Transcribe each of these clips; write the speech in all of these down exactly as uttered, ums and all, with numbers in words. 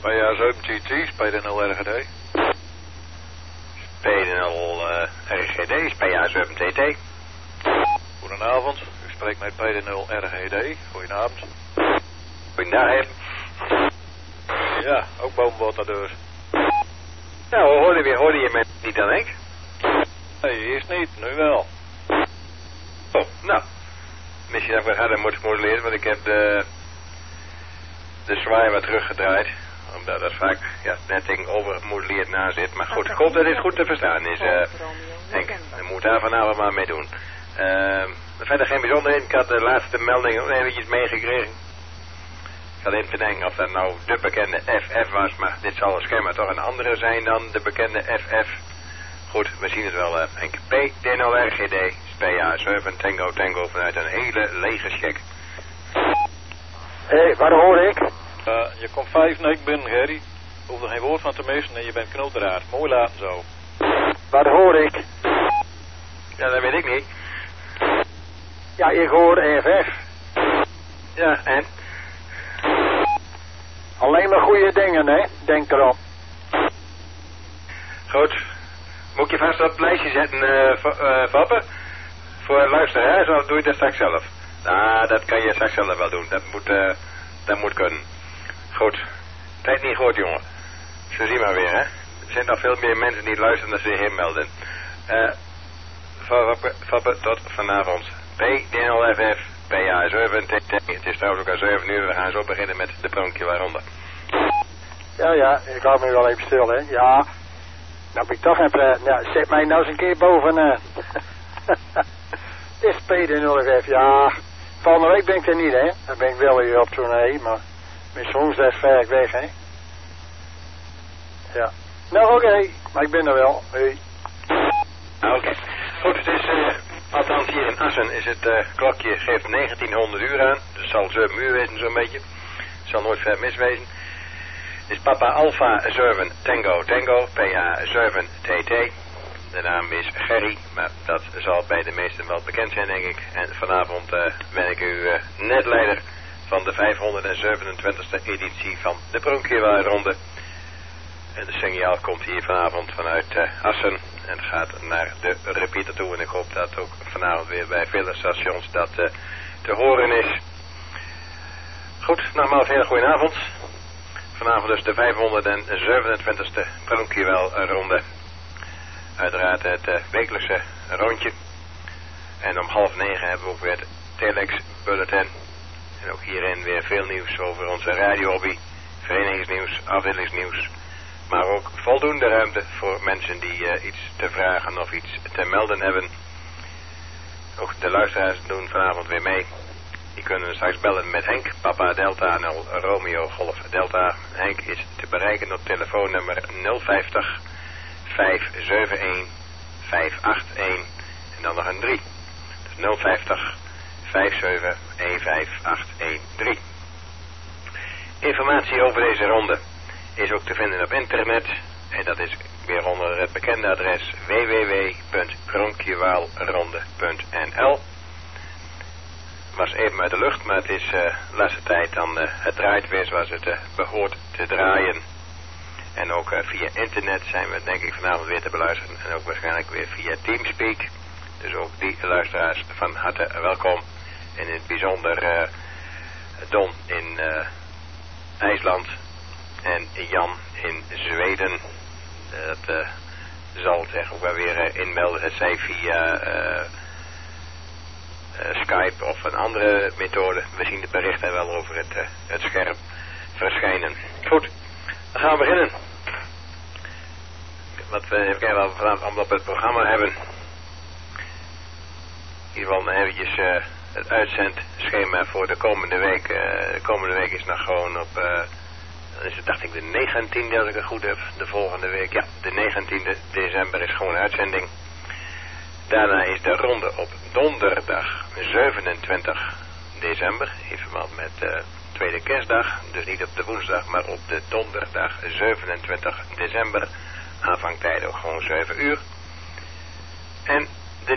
P A zeven T T, P D nul R G D. P D nul R G D, P A zeven T T. Goedenavond, u spreekt met P D nul R G D. Goedenavond. Goedendag. Ja, ook boomwatterdeurs. Nou, hoorde je, hoorde je me niet dan, ik? Nee, eerst niet, nu wel. Oh, nou. Misschien dat ik wat harder moet modelleren, want ik heb de, de zwaai wat teruggedraaid. Omdat dat vaak, ja, net tegenover modelleerd na zit. Maar goed, ik hoop dat dit goed te verstaan is, uh, Henk. Je moet daar vanavond maar mee doen. Uh, verder geen bijzonderheden. Ik had de laatste melding ook eventjes meegekregen. Ik had even te denken of dat nou de bekende F F was, maar dit zal schijnbaar toch een andere zijn dan de bekende F F. Goed, we zien het wel, uh, Henk. P D nul R G D, P A zeven Tango Tango vanuit een hele lege check. Hé, hey, waar hoor ik? Uh, je komt vijf nek binnen, Gerry. Hoef er geen woord van te missen en je bent knotteraar. Mooi laten zo. Waar hoor ik? Ja, dat weet ik niet. Ja, ik hoor F F. Ja, en? Alleen maar goede dingen, hè? Denk erom. Goed. Moet ik je vast op het lijstje zetten, uh, Vappen? Voor luisteraars, of doe je dat straks zelf? Nou, dat kan je straks zelf wel doen. Dat moet, uh, dat moet kunnen. Goed. Tijd niet goed, jongen. Zo zien we weer, hè. Er zijn nog veel meer mensen die luisteren dan ze zich inmelden. Eh, uh, Vappen, tot vanavond. P D nul F F, P A zeven T T. Het is trouwens ook al zeven uur. We gaan zo beginnen met de pronkje waaronder. Ja, ja, ik hou me wel even stil, hè. Ja. Nou heb ik toch even... Ja, zet mij nou eens een keer boven... Uh. Het is P D nul F F, ja. Volgende week ben ik er niet, hè. Dan ben ik wel weer op tournee, maar... Mijn woensdag is ver weg, hè. Ja. Nou, oké. Okay. Maar ik ben er wel. Hey. Oké. Okay. Goed, het is... Uh, althans hier in Assen is het uh, klokje geeft negentienhonderd uur aan. Dus het zal zeven uur wezen zo'n beetje. Het zal nooit ver mis wezen. Het is Papa Alpha zeven Tango Tango, P A zeven T T. De naam is Gerry, maar dat zal bij de meesten wel bekend zijn, denk ik. En vanavond uh, ben ik uw uh, netleider van de vijfhonderdzevenentwintigste editie van de Pronkjewaarronde. En de signaal komt hier vanavond vanuit uh, Assen en gaat naar de repeater toe. En ik hoop dat ook vanavond weer bij vele stations dat uh, te horen is. Goed, nogmaals een hele goede avond. Vanavond dus de vijfhonderdzevenentwintigste Pronkjewelronde. Uiteraard het uh, wekelijkse rondje. En om half negen hebben we ook weer het Telex Bulletin. En ook hierin weer veel nieuws over onze radiohobby, verenigingsnieuws, afdelingsnieuws. Maar ook voldoende ruimte voor mensen die uh, iets te vragen of iets te melden hebben. Ook de luisteraars doen vanavond weer mee. Die kunnen straks bellen met Henk, Papa Delta nul Romeo Golf Delta. Henk is te bereiken op telefoonnummer nul vijftig, vijf zeven een, vijf acht een en dan nog een drie. Dus nul vijftig, vijf zeven een, vijf acht een drie. Informatie over deze ronde is ook te vinden op internet. En dat is weer onder het bekende adres w w w punt pronkjewaalronde punt n l. Was even uit de lucht, maar het is uh, de laatste tijd dan uh, het draait weer zoals het uh, behoort te draaien. En ook uh, via internet zijn we denk ik vanavond weer te beluisteren. En ook waarschijnlijk weer via Teamspeak. Dus ook die luisteraars van harte welkom. En in het bijzonder uh, Don in uh, IJsland en Jan in Zweden. Uh, dat uh, zal zich ook wel weer uh, inmelden. Het zij via uh, uh, Skype of een andere methode. We zien de berichten wel over het, uh, het scherm verschijnen. Goed, dan gaan we beginnen. Wat we even kijken wat we vanavond allemaal op het programma hebben. In ieder geval eventjes uh, het uitzendschema voor de komende week. Uh, de komende week is nog gewoon op, uh, dan is het dacht ik de negentiende als ik het goed heb, de volgende week. Ja, de negentiende december is gewoon uitzending. Daarna is de ronde op donderdag zevenentwintig december, in verband met uh, tweede kerstdag. Dus niet op de woensdag, maar op de donderdag zevenentwintig december. Aanvangtijd ook gewoon zeven uur. En de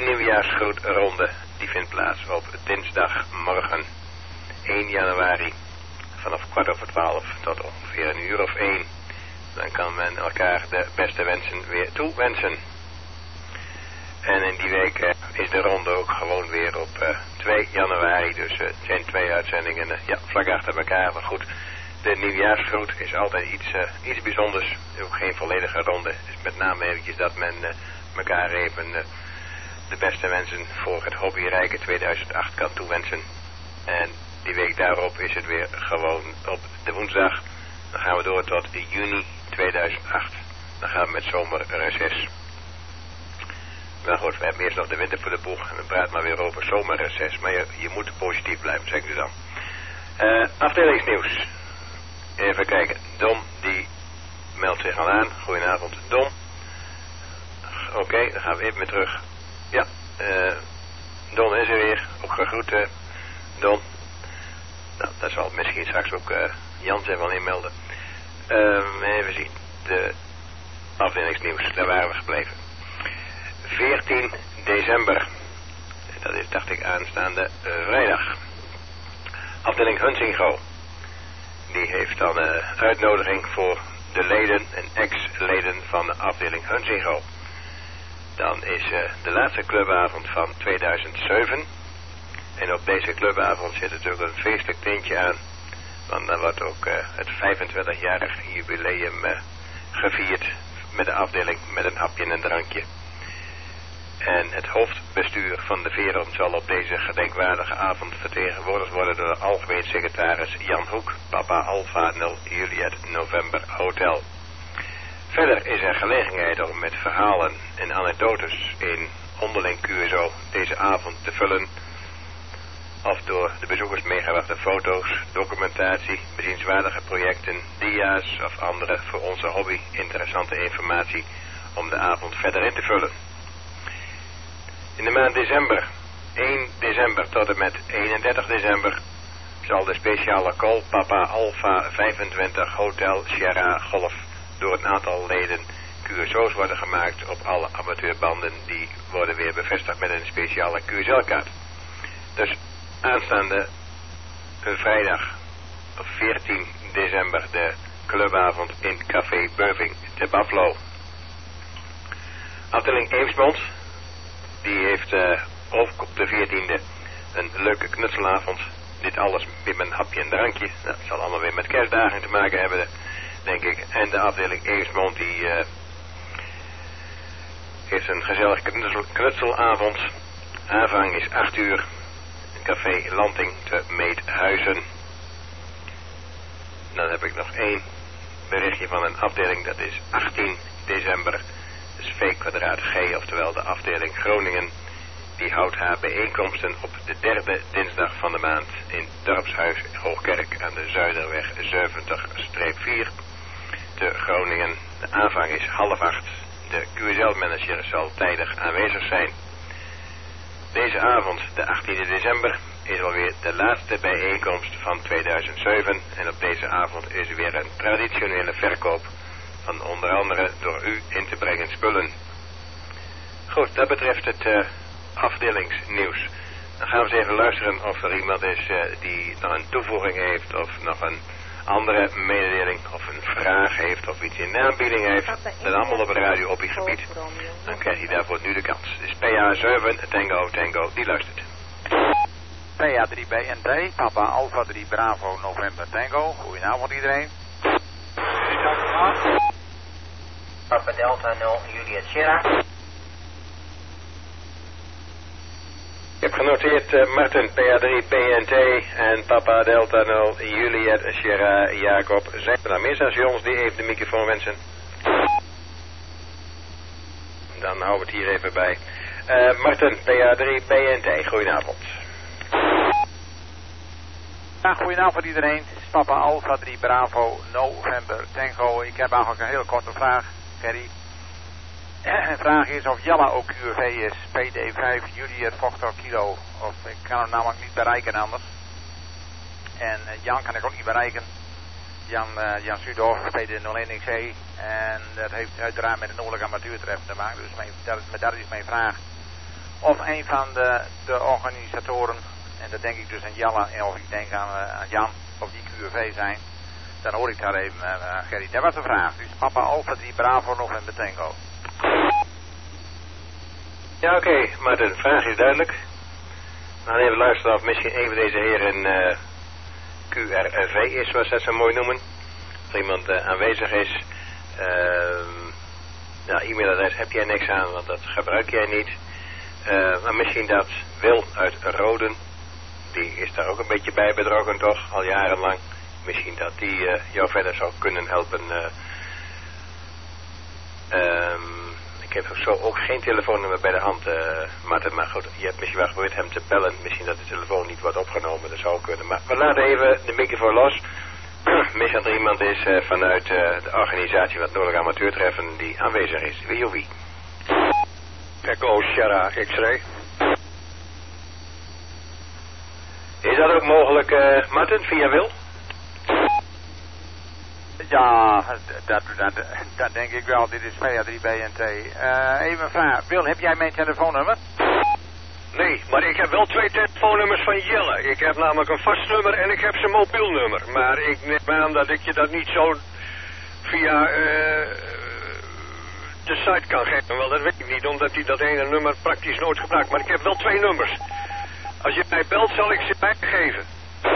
nieuwjaarsgroetronde die vindt plaats op dinsdagmorgen één januari vanaf kwart over twaalf tot ongeveer een uur of één. Dan kan men elkaar de beste wensen weer toewensen. En in die week uh, is de ronde ook gewoon weer op uh, twee januari. Dus uh, het zijn twee uitzendingen uh, ja, vlak achter elkaar. Maar goed, de nieuwjaarsgroet is altijd iets, uh, iets bijzonders. Ook geen volledige ronde. Dus met name eventjes dat men uh, elkaar even uh, de beste wensen voor het hobbyrijke tweeduizend acht kan toewensen. En die week daarop is het weer gewoon op de woensdag. Dan gaan we door tot juni tweeduizend acht. Dan gaan we met zomerreces. Nou goed, we hebben eerst nog de winter voor de boeg. En dan praat maar weer over zomerreces. Maar je, je moet positief blijven, zeg ik dus dan. Uh, afdelingsnieuws. Even kijken. Don, die meldt zich al aan. Goedenavond, Don. Oké, okay, dan gaan we even weer terug. Ja, uh, Don is er weer. Ook gegroet, uh, Don. Nou, dat zal misschien straks ook uh, Jan zich wel inmelden. Uh, even zien. De afdelingsnieuws, daar waren we gebleven. veertien december. Dat is, dacht ik, aanstaande uh, vrijdag. Afdeling Hunsingo. Die heeft dan een uh, uitnodiging voor de leden en ex-leden van de afdeling Hunsingo. Dan is uh, de laatste clubavond van tweeduizend zeven. En op deze clubavond zit natuurlijk een feestelijk tintje aan. Want dan wordt ook uh, het vijfentwintigjarig jubileum uh, gevierd met de afdeling met een hapje en een drankje. En het hoofdbestuur van de Veron zal op deze gedenkwaardige avond vertegenwoordigd worden door de algemeen secretaris Jan Hoek, Papa Alpha nul Juliet November Hotel. Verder is er gelegenheid om met verhalen en anekdotes in onderling Q S O deze avond te vullen. Of door de bezoekers meegebrachte foto's, documentatie, bezienswaardige projecten, dia's of andere voor onze hobby interessante informatie om de avond verder in te vullen. In de maand december, één december tot en met eenendertig december, zal de speciale call Papa Alpha vijfentwintig Hotel Sierra Golf door een aantal leden Q S O's worden gemaakt op alle amateurbanden. Die worden weer bevestigd met een speciale Q S L-kaart. Dus aanstaande vrijdag veertien december de clubavond in Café Beuving te Buffalo. Afdeling Eemsmond, die heeft uh, ook op de veertiende een leuke knutselavond. Dit alles met een hapje en drankje. Dat zal allemaal weer met kerstdagen te maken hebben, denk ik. En de afdeling Eemsmond die uh, heeft een gezellige knutsel, knutselavond. Aanvang is acht uur. Café Lanting te Meethuizen. Dan heb ik nog één berichtje van een afdeling. Dat is achttien december. Dus V kwadraat G, oftewel de afdeling Groningen. Die houdt haar bijeenkomsten op de derde dinsdag van de maand in Dorpshuis Hoogkerk aan de Zuiderweg zeventig vier te Groningen. De aanvang is half acht. De Q S L-manager zal tijdig aanwezig zijn. Deze avond, de achttiende december, is alweer de laatste bijeenkomst van tweeduizend zeven. En op deze avond is er weer een traditionele verkoop van onder andere door u in te brengen spullen. Goed, dat betreft het uh, afdelingsnieuws. Dan gaan we eens even luisteren of er iemand is uh, die nog een toevoeging heeft of nog een andere mededeling of een vraag heeft of iets in de aanbieding heeft. Dat allemaal op het radio op je gebied. Dan krijgt hij daarvoor nu de kans. Dus P A zeven Tango Tango, die luistert. P A drie B N T, Papa Alpha drie Bravo November Tango. Goedenavond iedereen. Papa Delta nul Juliet Sierra. Ik heb genoteerd uh, Martin P A drie B N T en Papa Delta nul Juliet Sierra Jacob. Zijn er nou meer stations die even de microfoon wensen? Dan houden we het hier even bij. Uh, Martin P A drie B N T, goedenavond. Ja, goedenavond iedereen. Het is Papa Alpha drie Bravo November Tango. Ik heb eigenlijk een hele korte vraag, Kerry. De vraag is of Jalla ook Q R V is, P D vijf Juliet Foxtrot Kilo. Of ik kan hem namelijk niet bereiken anders. En uh, Jan kan ik ook niet bereiken. Jan, uh, Jan Sudorf, P D nul één X E. En dat heeft uiteraard met de Noordelijke Amateurtreffen te maken. Dus mijn, dat, dat is mijn vraag. Of een van de, de organisatoren, en dat denk ik dus aan Jalla, en of ik denk aan, uh, aan Jan, of die Q R V zijn. Dan hoor ik daar even, uh, Gerry. Dat was de vraag. Dus papa Alpha drie Bravo November Tango. Ja, oké, okay, maar de vraag is duidelijk. We gaan even luisteren of misschien een van deze heren uh, Q R V is, zoals ze dat zo mooi noemen. Of er iemand uh, aanwezig is. Uh, nou, e-mailadres heb jij niks aan, want dat gebruik jij niet. Uh, maar misschien dat Wil uit Roden, die is daar ook een beetje bij betrokken toch, al jarenlang. Misschien dat die uh, jou verder zou kunnen helpen. Uh, um, ik heb zo ook geen telefoonnummer bij de hand, uh, Martin, maar goed, je hebt misschien wel geprobeerd hem te bellen. Misschien dat de telefoon niet wordt opgenomen, dat zou kunnen. Maar we laten even de microfoon los. Misschien dat er iemand is uh, vanuit uh, de organisatie van het Noordelijk Amateurtreffen die aanwezig is. Wie of wie? Echo Sierra X-ray. Is dat ook mogelijk, uh, Martin, via Wil? Ja, dat, dat, dat denk ik wel. Dit is P A drie B N T. Uh, even een vraag. Wil, heb jij mijn telefoonnummer? Nee, maar ik heb wel twee telefoonnummers van Jelle. Ik heb namelijk een vast nummer en ik heb zijn mobiel nummer. Maar ik neem aan dat ik je dat niet zo via uh, de site kan geven. Wel, dat weet ik niet, omdat hij dat ene nummer praktisch nooit gebruikt. Maar ik heb wel twee nummers. Als je mij belt, zal ik ze mij geven.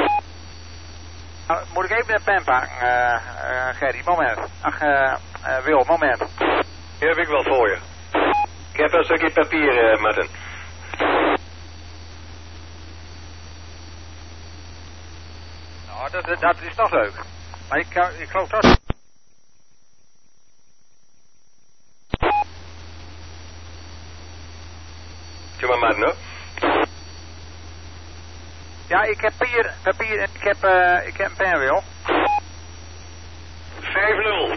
Uh, moet ik even een pen pakken, uh, uh, Gerry, moment. Ach, uh, uh, Wil, moment. Die heb ik wel voor je. Ik heb een stukje papier, uh, Martin. Nou, dat, dat, dat is toch leuk. Maar ik, uh, ik geloof dat... Doe maar, Martin, hoor. Ja, ik heb papier, papier en ik heb, uh, ik heb een pen, Wil. vijf nul.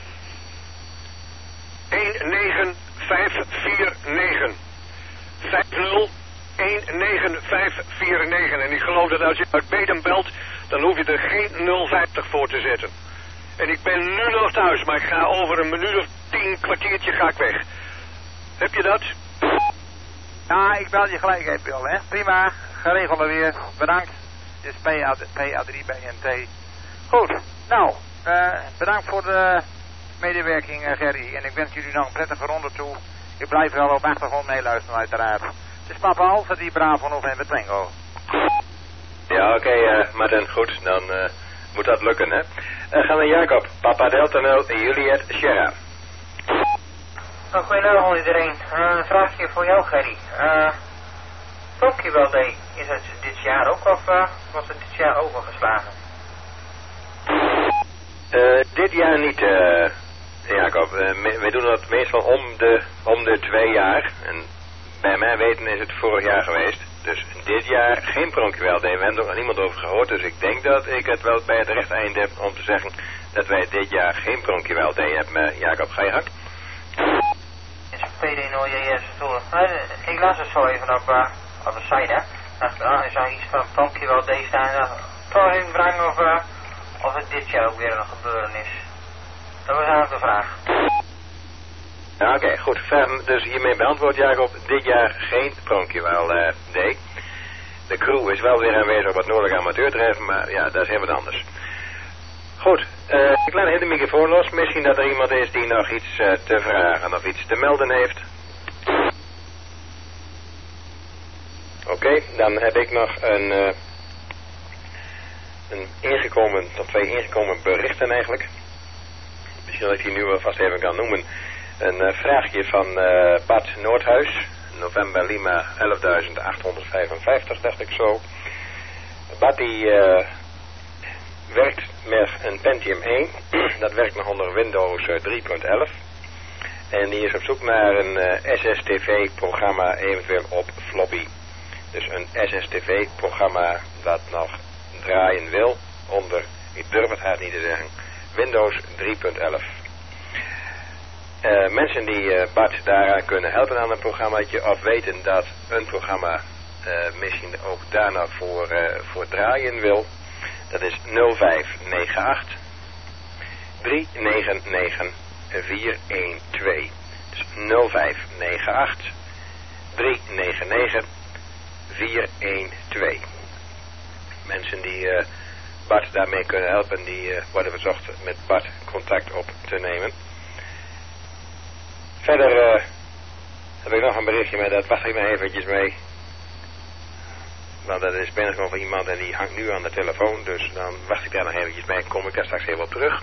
een negen vijf vier negen. vijf nul. een negen vijf vier negen. En ik geloof dat als je uit Bedum belt, dan hoef je er geen nul vijftig voor te zetten. En ik ben nu nog thuis, maar ik ga over een minuut of tien, kwartiertje ga ik weg. Heb je dat? Ja, ik bel je gelijk even, Wil, hè. Prima, geregeld weer. Bedankt. Dit is P A drie B N T. Goed, nou, uh, bedankt voor de medewerking, uh, Gerry. En ik wens jullie nog een prettige ronde toe. Ik blijf wel op achtergrond meeluisteren, uiteraard. Het is papa Alpha drie Bravo November Tango. Ja, oké, okay, uh, Martin, goed. Dan uh, moet dat lukken, hè. Uh, gaan we naar Jacob. Papa Delta nul en Juliet Sierra. Nou, goedenavond iedereen. Uh, een vraagje voor jou, Gerry. Uh, Pokéball Day, is het dit jaar ook of uh, was het dit jaar overgeslagen? Uh, dit jaar niet, uh, Jacob. Uh, me, wij doen dat meestal om de, om de twee jaar. En bij mijn weten is het vorig jaar geweest. Dus dit jaar geen Pronkwell Day. We hebben er nog niemand over gehoord. Dus ik denk dat ik het wel bij het recht eind heb om te zeggen dat wij dit jaar geen Pronkwell Day hebben. Uh, Jacob, ga je gang? P D nul J S door. Ik las het zo even op, uh, op de site, hè. Dacht, ah, er zou iets van Pronkwell Day staan. Uh, toch even vragen of, uh, of het dit jaar ook weer een gebeuren is. Dat was eigenlijk de vraag. Ja, oké, okay, goed. Dus hiermee beantwoord, Jacob. Dit jaar geen Pronkwell uh, Day. De crew is wel weer aanwezig op het Noordelijk Amateurtreffen, maar ja, dat is heel wat anders. Goed, uh, ik laat even de microfoon los. Misschien dat er iemand is die nog iets uh, te vragen of iets te melden heeft. Oké, okay, dan heb ik nog een, uh, een ingekomen, of twee ingekomen berichten eigenlijk. Misschien dat ik die nu wel vast even kan noemen. Een uh, vraagje van uh, Bart Noordhuis. November Lima elfduizend achthonderdvijfenvijftig, dacht ik zo. Bart die... Uh, werkt met een Pentium één, dat werkt nog onder Windows uh, drie punt elf. En die is op zoek naar een uh, S S T V-programma, eventueel op floppy. Dus een S S T V-programma dat nog draaien wil onder, ik durf het haast niet te zeggen, Windows drie punt elf. Uh, mensen die uh, Bart daaraan kunnen helpen aan een programmaatje of weten dat een programma uh, misschien ook daar nog voor, uh, voor draaien wil. Dat is nul vijf negen acht drie negen negen vier een twee. Dus nul vijf negen acht drie negen negen vier een twee. Mensen die uh, Bart daarmee kunnen helpen. Die uh, worden verzocht met Bart contact op te nemen. Verder uh, heb ik nog een berichtje, maar dat wacht ik maar eventjes mee. Want dat is binnengekomen van iemand en die hangt nu aan de telefoon. Dus dan wacht ik daar nog eventjes mee. Kom ik daar straks even op terug.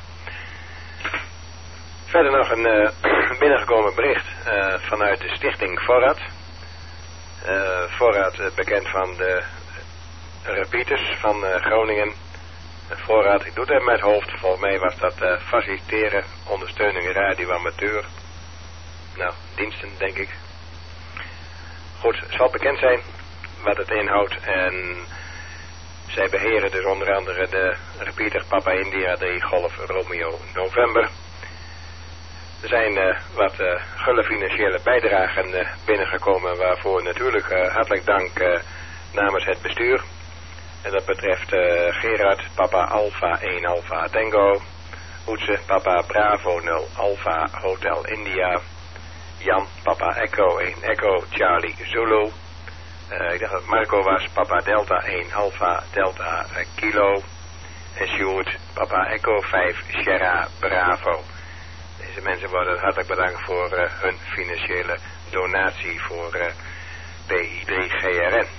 Verder nog een uh, binnengekomen bericht uh, vanuit de stichting Voorraad. Uh, Voorraad uh, bekend van de repeaters van uh, Groningen. Uh, Voorraad, ik doe het even met het hoofd. Volgens mij was dat uh, faciliteren, ondersteuning radio amateur. Nou, diensten denk ik. Goed, het zal bekend zijn wat het inhoudt. En zij beheren dus onder andere de repeater Papa India drie Golf Romeo November. Er zijn uh, wat uh, gulle financiële bijdragen uh, binnengekomen, waarvoor natuurlijk uh, hartelijk dank uh, namens het bestuur. En dat betreft uh, Gerard, Papa Alpha één Alpha Tango, Hoetse, Papa Bravo nul Alpha Hotel India, Jan, Papa Echo één Echo Charlie Zulu, uh, ik dacht dat Marco was, Papa Delta één Alpha Delta uh, Kilo, en Sjoerd, Papa Echo vijf Sierra Bravo. Deze mensen worden hartelijk bedankt voor uh, hun financiële donatie voor uh, P I drie G R N.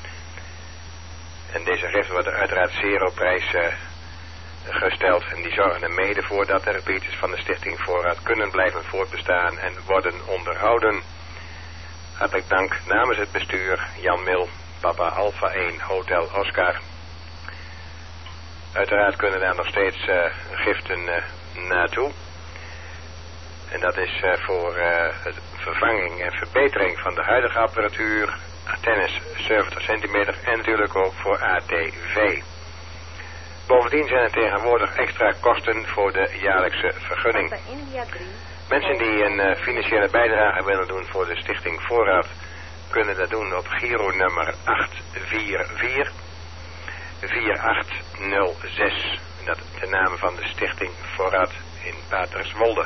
En deze giften worden uiteraard zeer op prijs uh, gesteld. En die zorgen er mede voor dat de repeaters van de Stichting Voorraad kunnen blijven voortbestaan en worden onderhouden. Hartelijk dank namens het bestuur Jan Mil, Papa Alpha één Hotel Oscar. Uiteraard kunnen daar nog steeds uh, giften uh, naartoe. En dat is uh, voor uh, vervanging en verbetering van de huidige apparatuur, antennes zeventig centimeter en natuurlijk ook voor A T V. Bovendien zijn er tegenwoordig extra kosten voor de jaarlijkse vergunning. Mensen die een uh, financiële bijdrage willen doen voor de Stichting Voorraad kunnen dat doen op Giro nummer acht vier vier vier acht nul zes. Dat is de naam van de Stichting Voorraad in Paterswolde.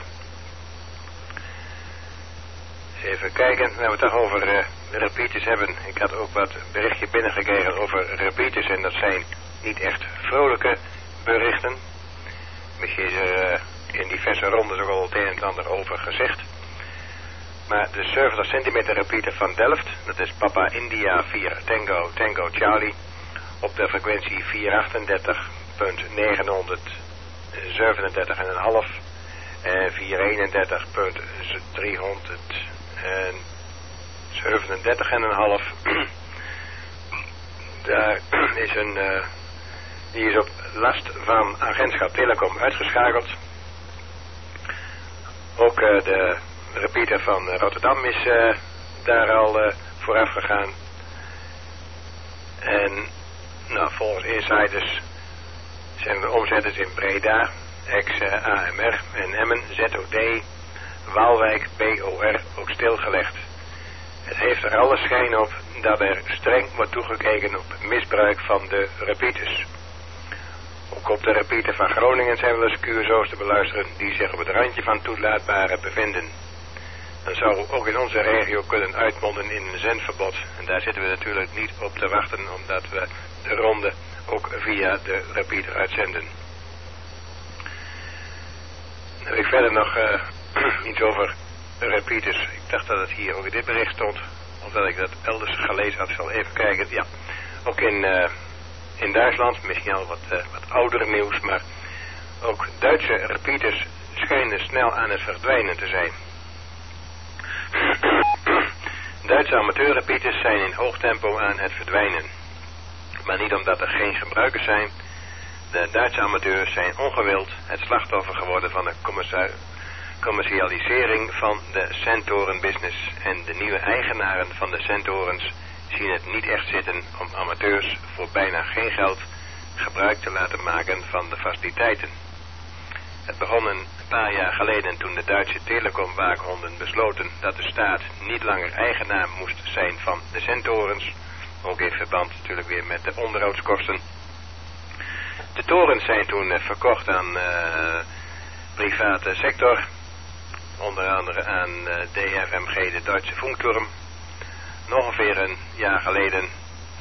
Even kijken, we hebben het toch over uh, repeaters hebben. Ik had ook wat berichtje binnengekregen over repeaters en dat zijn niet echt vrolijke berichten. Misschien is er uh, in diverse rondes ook al het een en het ander over gezegd. Maar de zeventig centimeter repeater van Delft, dat is Papa India vier Tango Tango Charlie, op de frequentie vierhonderdachtendertig negenhonderdzevenendertig komma vijf en vierhonderdeenendertig driehonderdzevenendertig komma vijf. Daar is een, uh, die is op last van agentschap Telecom uitgeschakeld. Ook uh, de repeater van uh, Rotterdam is uh, daar al uh, vooraf gegaan. En nou, volgens insiders zijn de omzetters in Breda, ex-A M R en Emmen, Z O D, Waalwijk, B O R ook stilgelegd. Het heeft er alle schijn op dat er streng wordt toegekeken op misbruik van de repeaters. Ook op de repeater van Groningen zijn wel eens Q S O's te beluisteren die zich op het randje van toelaatbare bevinden. Dat zou ook in onze regio kunnen uitmonden in een zendverbod. En daar zitten we natuurlijk niet op te wachten, omdat we de ronde ook via de repeater uitzenden. Dan heb ik verder nog uh, iets over repeaters. Ik dacht dat het hier ook in dit bericht stond, of dat ik dat elders gelezen had. Ik zal even kijken. Ja, ook in, uh, in Duitsland, misschien al wat, uh, wat ouder nieuws, maar ook Duitse repeaters schijnen snel aan het verdwijnen te zijn. Duitse amateurrepeaters zijn in hoog tempo aan het verdwijnen. Maar niet omdat er geen gebruikers zijn. De Duitse amateurs zijn ongewild het slachtoffer geworden van de commercialisering van de centorenbusiness. En de nieuwe eigenaren van de centorens zien het niet echt zitten om amateurs voor bijna geen geld gebruik te laten maken van de faciliteiten. Het begon een paar jaar geleden toen de Duitse telecomwaakhonden besloten dat de staat niet langer eigenaar moest zijn van de centorens. Ook in verband natuurlijk weer met de onderhoudskosten. De torens zijn toen uh, verkocht aan uh, private sector. Onder andere aan uh, D F M G, de Duitse Funkturm. Nog ongeveer een jaar geleden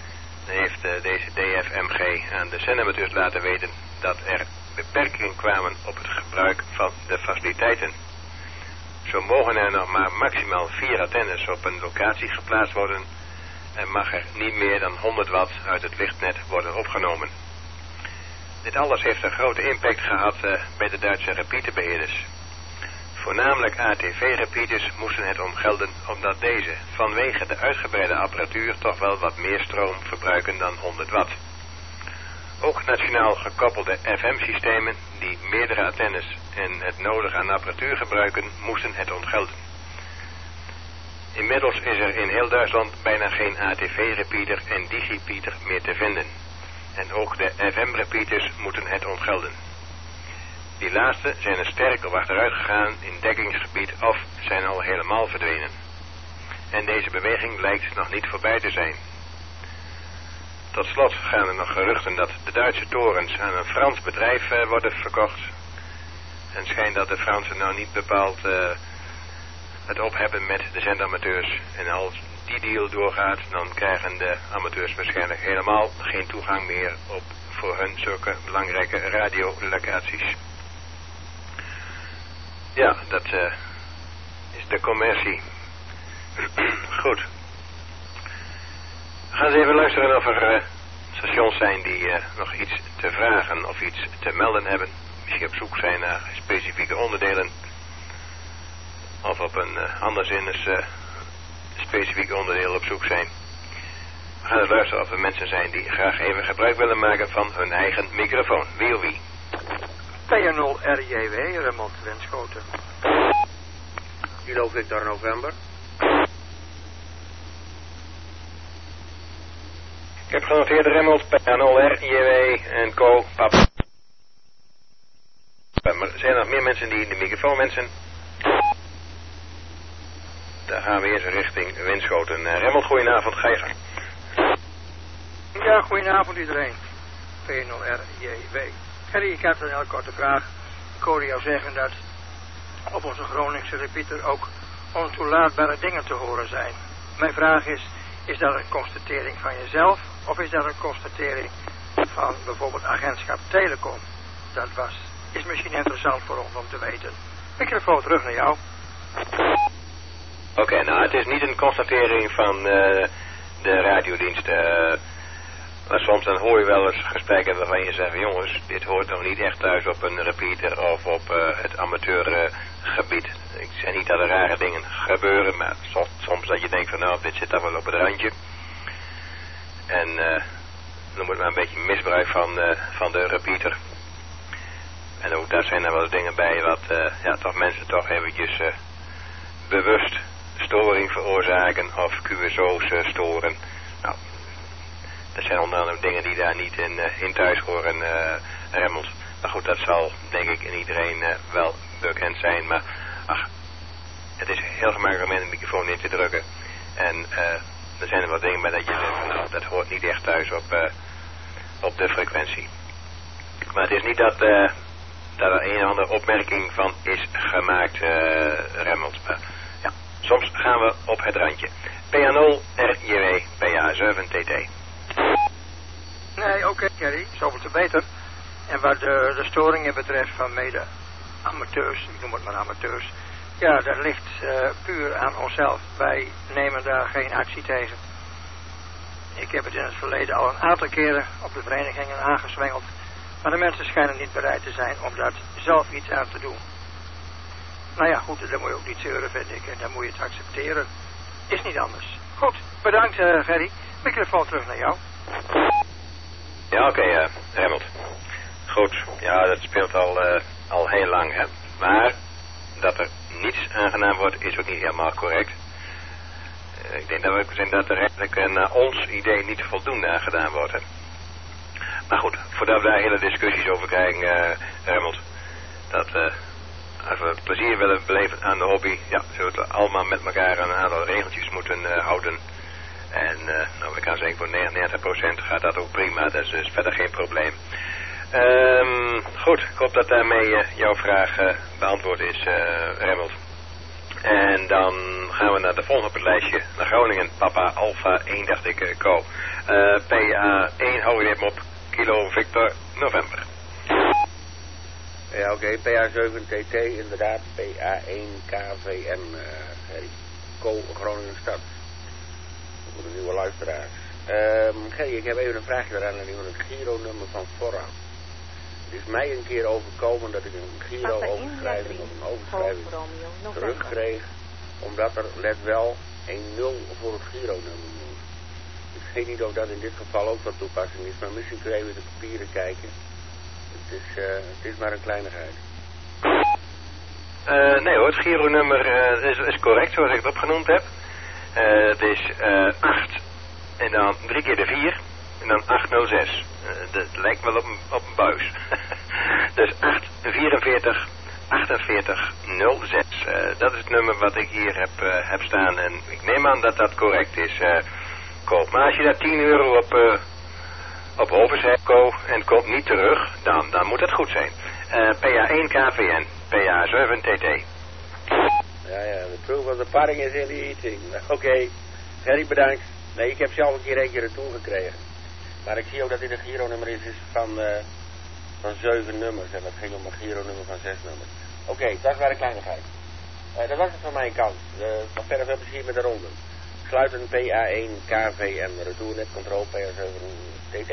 heeft uh, deze D F M G aan de zendamateurs laten weten dat er beperkingen kwamen op het gebruik van de faciliteiten. Zo mogen er nog maar maximaal vier antennes op een locatie geplaatst worden en mag er niet meer dan honderd watt uit het lichtnet worden opgenomen. Dit alles heeft een grote impact gehad uh, bij de Duitse repeaterbeheerders. Voornamelijk A T V-repeaters moesten het omgelden omdat deze vanwege de uitgebreide apparatuur toch wel wat meer stroom verbruiken dan honderd watt. Ook nationaal gekoppelde F M-systemen die meerdere antennes en het nodige aan apparatuur gebruiken, moesten het ontgelden. Inmiddels is er in heel Duitsland bijna geen A T V-repeater en digirepeater meer te vinden. En ook de F M-repeaters moeten het ontgelden. Die laatste zijn er sterk op achteruit gegaan in dekkingsgebied of zijn al helemaal verdwenen. En deze beweging lijkt nog niet voorbij te zijn. Tot slot gaan er nog geruchten dat de Duitse torens aan een Frans bedrijf uh, worden verkocht. En schijnt dat de Fransen nou niet bepaald uh, het op hebben met de zendamateurs. En als die deal doorgaat, dan krijgen de amateurs waarschijnlijk helemaal geen toegang meer op voor hun zulke belangrijke radiolocaties. Ja, dat uh, is de commercie. Goed. We gaan eens even luisteren of er uh, stations zijn die uh, nog iets te vragen of iets te melden hebben. Misschien op zoek zijn naar specifieke onderdelen. Of op een uh, anderszins uh, specifieke onderdeel op zoek zijn. We gaan eens luisteren of er mensen zijn die graag even gebruik willen maken van hun eigen microfoon. Wie of wie? P nul R J W, Raymond Wenschoten. Kilo Victor November. Ik heb genoteerd Remmels, P nul R J W en Co. Pap. Maar er zijn nog meer mensen die in de microfoon wensen. Daar gaan we eerst richting Winschoten. Uh, Remmels, goedenavond, ga je gang. Ja, goedenavond iedereen. P nul R J W. Harry, ik heb een heel korte vraag. Ik hoorde jou zeggen dat op onze Groningse repeater ook ontoelaatbare dingen te horen zijn. Mijn vraag is, is dat een constatering van jezelf of is dat een constatering van bijvoorbeeld agentschap Telecom? Dat was, is misschien interessant voor ons om te weten. Microfoon terug naar jou. Oké, okay, nou het is niet een constatering van uh, de radiodienst. Uh, maar soms dan hoor je wel eens gesprekken waarvan je zegt, jongens, dit hoort nog niet echt thuis op een repeater of op uh, het amateurgebied. Uh, ik zeg niet dat er rare dingen gebeuren, maar soms, soms dat je denkt van nou, dit zit dan wel op het randje. En uh, dan moet maar een beetje misbruik van, uh, van de repeater. En ook daar zijn er wel dingen bij wat uh, ja, toch mensen toch eventjes uh, bewust storing veroorzaken of Q S O's uh, storen. Nou, dat zijn onder andere dingen die daar niet in, uh, in thuis horen, uh, Remmels. Maar goed, dat zal denk ik in iedereen uh, wel bekend zijn. Maar ach, het is heel gemakkelijk om in de microfoon in te drukken. En uh, er zijn er wat dingen bij dat je zegt, nou, dat hoort niet echt thuis op, uh, op de frequentie. Maar het is niet dat, uh, dat er een of andere opmerking van is gemaakt, uh, Remmels. Maar ja, soms gaan we op het randje. P A nul R J W P A zeven T T. Nee, oké, okay, Kerry, zoveel te beter. En wat de, de storingen betreft van mede amateurs, ik noem het maar amateurs. Ja, dat ligt uh, puur aan onszelf. Wij nemen daar geen actie tegen. Ik heb het in het verleden al een aantal keren op de verenigingen aangezwengeld. Maar de mensen schijnen niet bereid te zijn om daar zelf iets aan te doen. Nou ja, goed, dat moet je ook niet zeuren, vind ik. En dan moet je het accepteren. Is niet anders. Goed, bedankt, uh, Gerry. Microfoon terug naar jou. Ja, oké, okay, uh, Remmelt. Goed, ja, dat speelt al, uh, al heel lang, hè. Maar dat er niets aangedaan wordt, is ook niet helemaal correct. Uh, ik denk dat we zijn dat er eigenlijk uh, naar ons idee niet voldoende aangedaan wordt, hè. Maar goed, voordat we daar hele discussies over krijgen, uh, Remmelt, dat uh, als we plezier willen beleven aan de hobby, ja, zullen we allemaal met elkaar een aantal regeltjes moeten uh, houden. En uh, nou, ik kan zeggen, voor negenennegentig procent gaat dat ook prima, dat is dus verder geen probleem. Um, goed, ik hoop dat daarmee uh, jouw vraag uh, beantwoord is, uh, Remmelt. En dan gaan we naar de volgende op het lijstje, naar Groningen, Papa Alpha één, dacht ik, uh, Co. Uh, P A één, hou je hem op. Kilo Victor November. Ja, oké. Okay. P A zeven T T, inderdaad. P A één K V M, uh, Gerry. Co Groningen Stad. Voor de nieuwe luisteraars. Um, Gerry, ik heb even een vraagje naar aanleiding van het Giro-nummer van Fora. Het is mij een keer overkomen dat ik een Giro-overschrijving of een overschrijving terugkreeg, omdat er, let wel, een nul voor het Giro-nummer moet. Ik weet niet of dat in dit geval ook van toepassing is, maar misschien kun je even de papieren kijken. Het is, uh, het is maar een kleinigheid. Uh, nee hoor, het Giro-nummer uh, is, is correct zoals ik het opgenoemd heb. Uh, het is uh, acht en dan drie keer de vier en dan acht nul zes. Uh, dat lijkt wel op een, op een buis. Dus acht vierenveertig achtenveertig nul zes. Uh, dat is het nummer wat ik hier heb, uh, heb staan en ik neem aan dat dat correct is. Uh, Koop. Maar als je daar tien euro op, uh, op overzet koopt en komt niet terug, dan, dan moet het goed zijn. Uh, P A één K V N, P A zeven T T. Ja, ja, de proof of the pudding is in the eating. Oké, okay. Gerry bedankt. Nee, ik heb zelf een keer een keer retour gekregen. Maar ik zie ook dat dit een Giro-nummer is, is van, uh, van zeven nummers. En dat ging om een Giro-nummer van zes nummers. Oké, okay, dat is waar een kleinigheid. Uh, dat was het van mijn kant. Uh, nog verder veel plezier met de ronde. Sluiten P A één K V M, retour net controle P A zeven T T.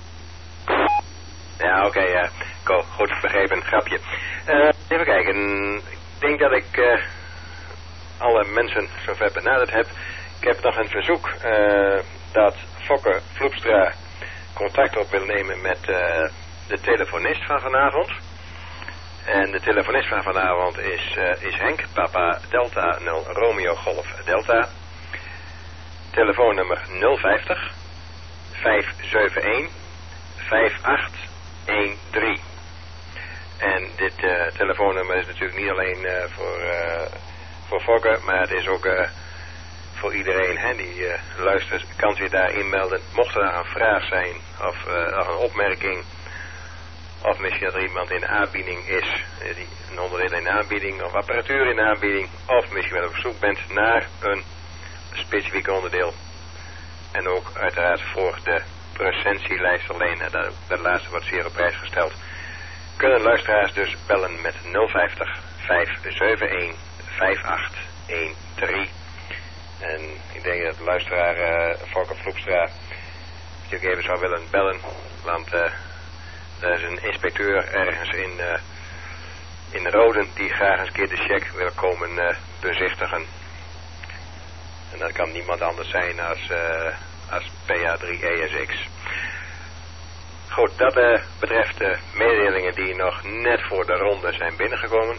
Ja, oké, okay, uh, cool. Goed begrepen, grapje. Uh, even kijken, ik denk dat ik uh, alle mensen zover benaderd heb. Ik heb nog een verzoek uh, dat Fokke Vloepstra contact op wil nemen met uh, de telefonist van vanavond. En de telefonist van vanavond is, uh, is Henk, Papa Delta nul Romeo Golf Delta. Telefoonnummer nul vijftig vijf zeven een vijf acht een drie. En dit uh, telefoonnummer is natuurlijk niet alleen uh, voor, uh, voor Fokke, maar het is ook uh, voor iedereen hè, die uh, luistert, kan zich daar inmelden. Mocht er een vraag zijn of, uh, of een opmerking, of misschien dat er iemand in aanbieding is, uh, die een onderdeel in aanbieding of apparatuur in aanbieding, of misschien wel op zoek bent naar een specifiek onderdeel. En ook uiteraard voor de presentielijst alleen, dat, dat laatste wordt zeer op prijs gesteld. Kunnen luisteraars dus bellen met nul vijftig vijf zeven een vijf acht een drie. En ik denk dat de luisteraar uh, Volker Vloepstra natuurlijk even zou willen bellen, want uh, er is een inspecteur ergens in, uh, in Roden die graag eens een keer de check wil komen uh, bezichtigen. En dat kan niemand anders zijn als, uh, als P A drie E S X. Goed, dat uh, betreft de mededelingen die nog net voor de ronde zijn binnengekomen.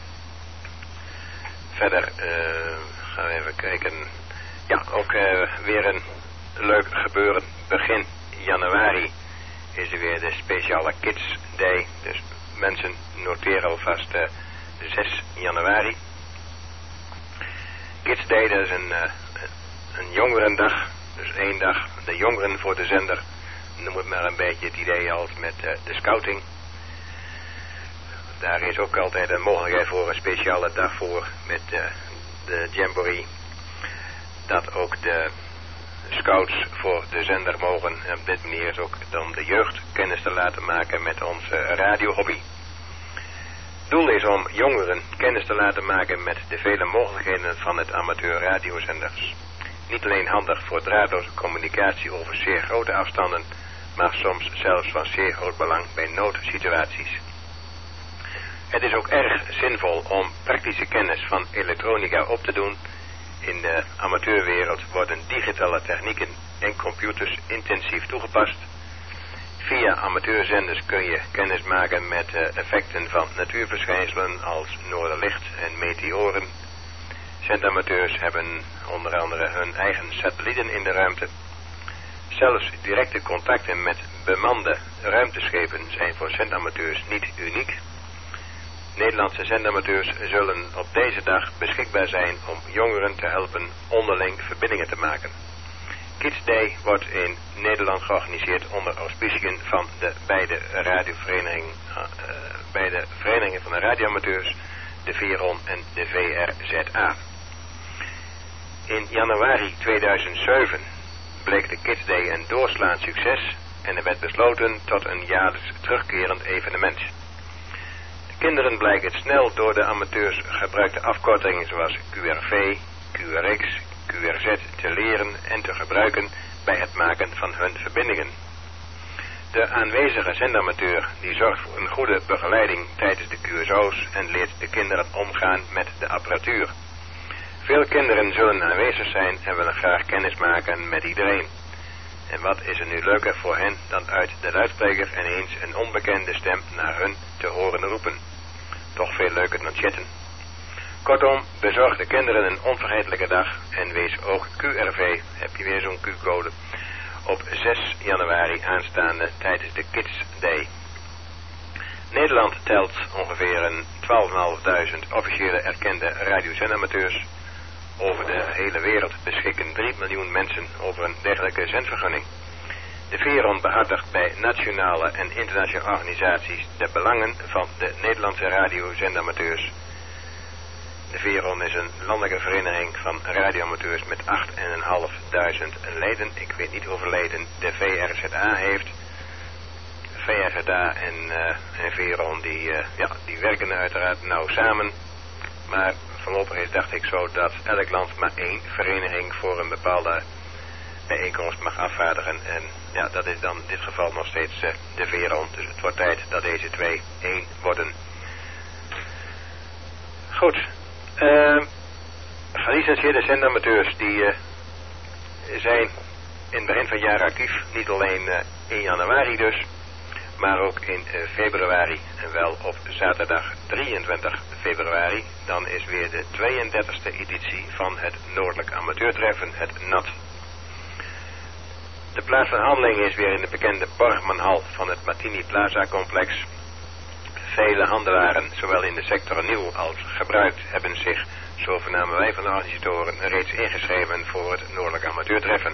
Verder uh, gaan we even kijken. Ja, ook uh, weer een leuk gebeuren. Begin januari is er weer de speciale Kids Day. Dus mensen noteren alvast uh, zes januari. Kids Day, dat is een, uh, een jongerendag. Dus één dag de jongeren voor de zender. Noem het maar een beetje het idee als met uh, de scouting. Daar is ook altijd een mogelijkheid voor een speciale dag voor met uh, de jamboree. Dat ook de scouts voor de zender mogen. En op dit manier is ook dan de jeugd kennis te laten maken met onze radiohobby. Het doel is om jongeren kennis te laten maken met de vele mogelijkheden van het amateur radiozenders. Niet alleen handig voor draadloze communicatie over zeer grote afstanden, maar soms zelfs van zeer groot belang bij noodsituaties. Het is ook erg zinvol om praktische kennis van elektronica op te doen. In de amateurwereld worden digitale technieken en computers intensief toegepast. Via amateurzenders kun je kennis maken met uh, effecten van natuurverschijnselen als noorderlicht en meteoren. Zendamateurs hebben onder andere hun eigen satellieten in de ruimte. Zelfs directe contacten met bemande ruimteschepen zijn voor zendamateurs niet uniek. Nederlandse zendamateurs zullen op deze dag beschikbaar zijn om jongeren te helpen onderling verbindingen te maken. Kids Day wordt in Nederland georganiseerd onder auspiciën van de beide radioverenigingen, uh, beide verenigingen van de radioamateurs, de V R O N en de V R Z A. In januari tweeduizend zeven bleek de Kids Day een doorslaand succes en er werd besloten tot een jaarlijks terugkerend evenement. De kinderen blijken snel door de amateurs gebruikte afkortingen zoals Q R V, Q R X, Q R Z te leren en te gebruiken bij het maken van hun verbindingen. De aanwezige zendamateur die zorgt voor een goede begeleiding tijdens de Q S O's en leert de kinderen omgaan met de apparatuur. Veel kinderen zullen aanwezig zijn en willen graag kennis maken met iedereen. En wat is er nu leuker voor hen dan uit de luidspreker ineens een onbekende stem naar hun te horen roepen. Toch veel leuker dan chatten. Kortom, bezorg de kinderen een onvergetelijke dag en wees ook Q R V, heb je weer zo'n Q-code, op zes januari aanstaande tijdens de Kids Day. Nederland telt ongeveer een twaalfduizend officiële erkende radiozendamateurs. Over de hele wereld beschikken drie miljoen mensen over een dergelijke zendvergunning. De VERON behartigt bij nationale en internationale organisaties de belangen van de Nederlandse radiozendamateurs. De VERON is een landelijke vereniging van radioamateurs met acht en een half duizend leden. Ik weet niet hoeveel leden de V R Z A heeft. V R Z A en, uh, en VERON die, uh, ja, die werken uiteraard nauw samen. Maar voorlopig is, dacht ik zo, dat elk land maar één vereniging voor een bepaalde bijeenkomst mag afvaardigen. En ja, dat is dan in dit geval nog steeds uh, de VERON. Dus het wordt tijd dat deze twee één worden. Goed. Uh, Gelicentieerde zendamateurs die uh, zijn in het begin van het jaar actief. Niet alleen uh, in januari dus, maar ook in uh, februari. En wel op zaterdag drieëntwintig februari. Dan is weer de tweeëndertigste editie van het Noordelijk Amateurtreffen, het N A T. De plaats van handeling is weer in de bekende Borgmanhal van het Martini Plaza complex. Vele handelaren, zowel in de sector nieuw als gebruikt, hebben zich, zo vernamen wij van de organisatoren, reeds ingeschreven voor het Noordelijk Amateurtreffen.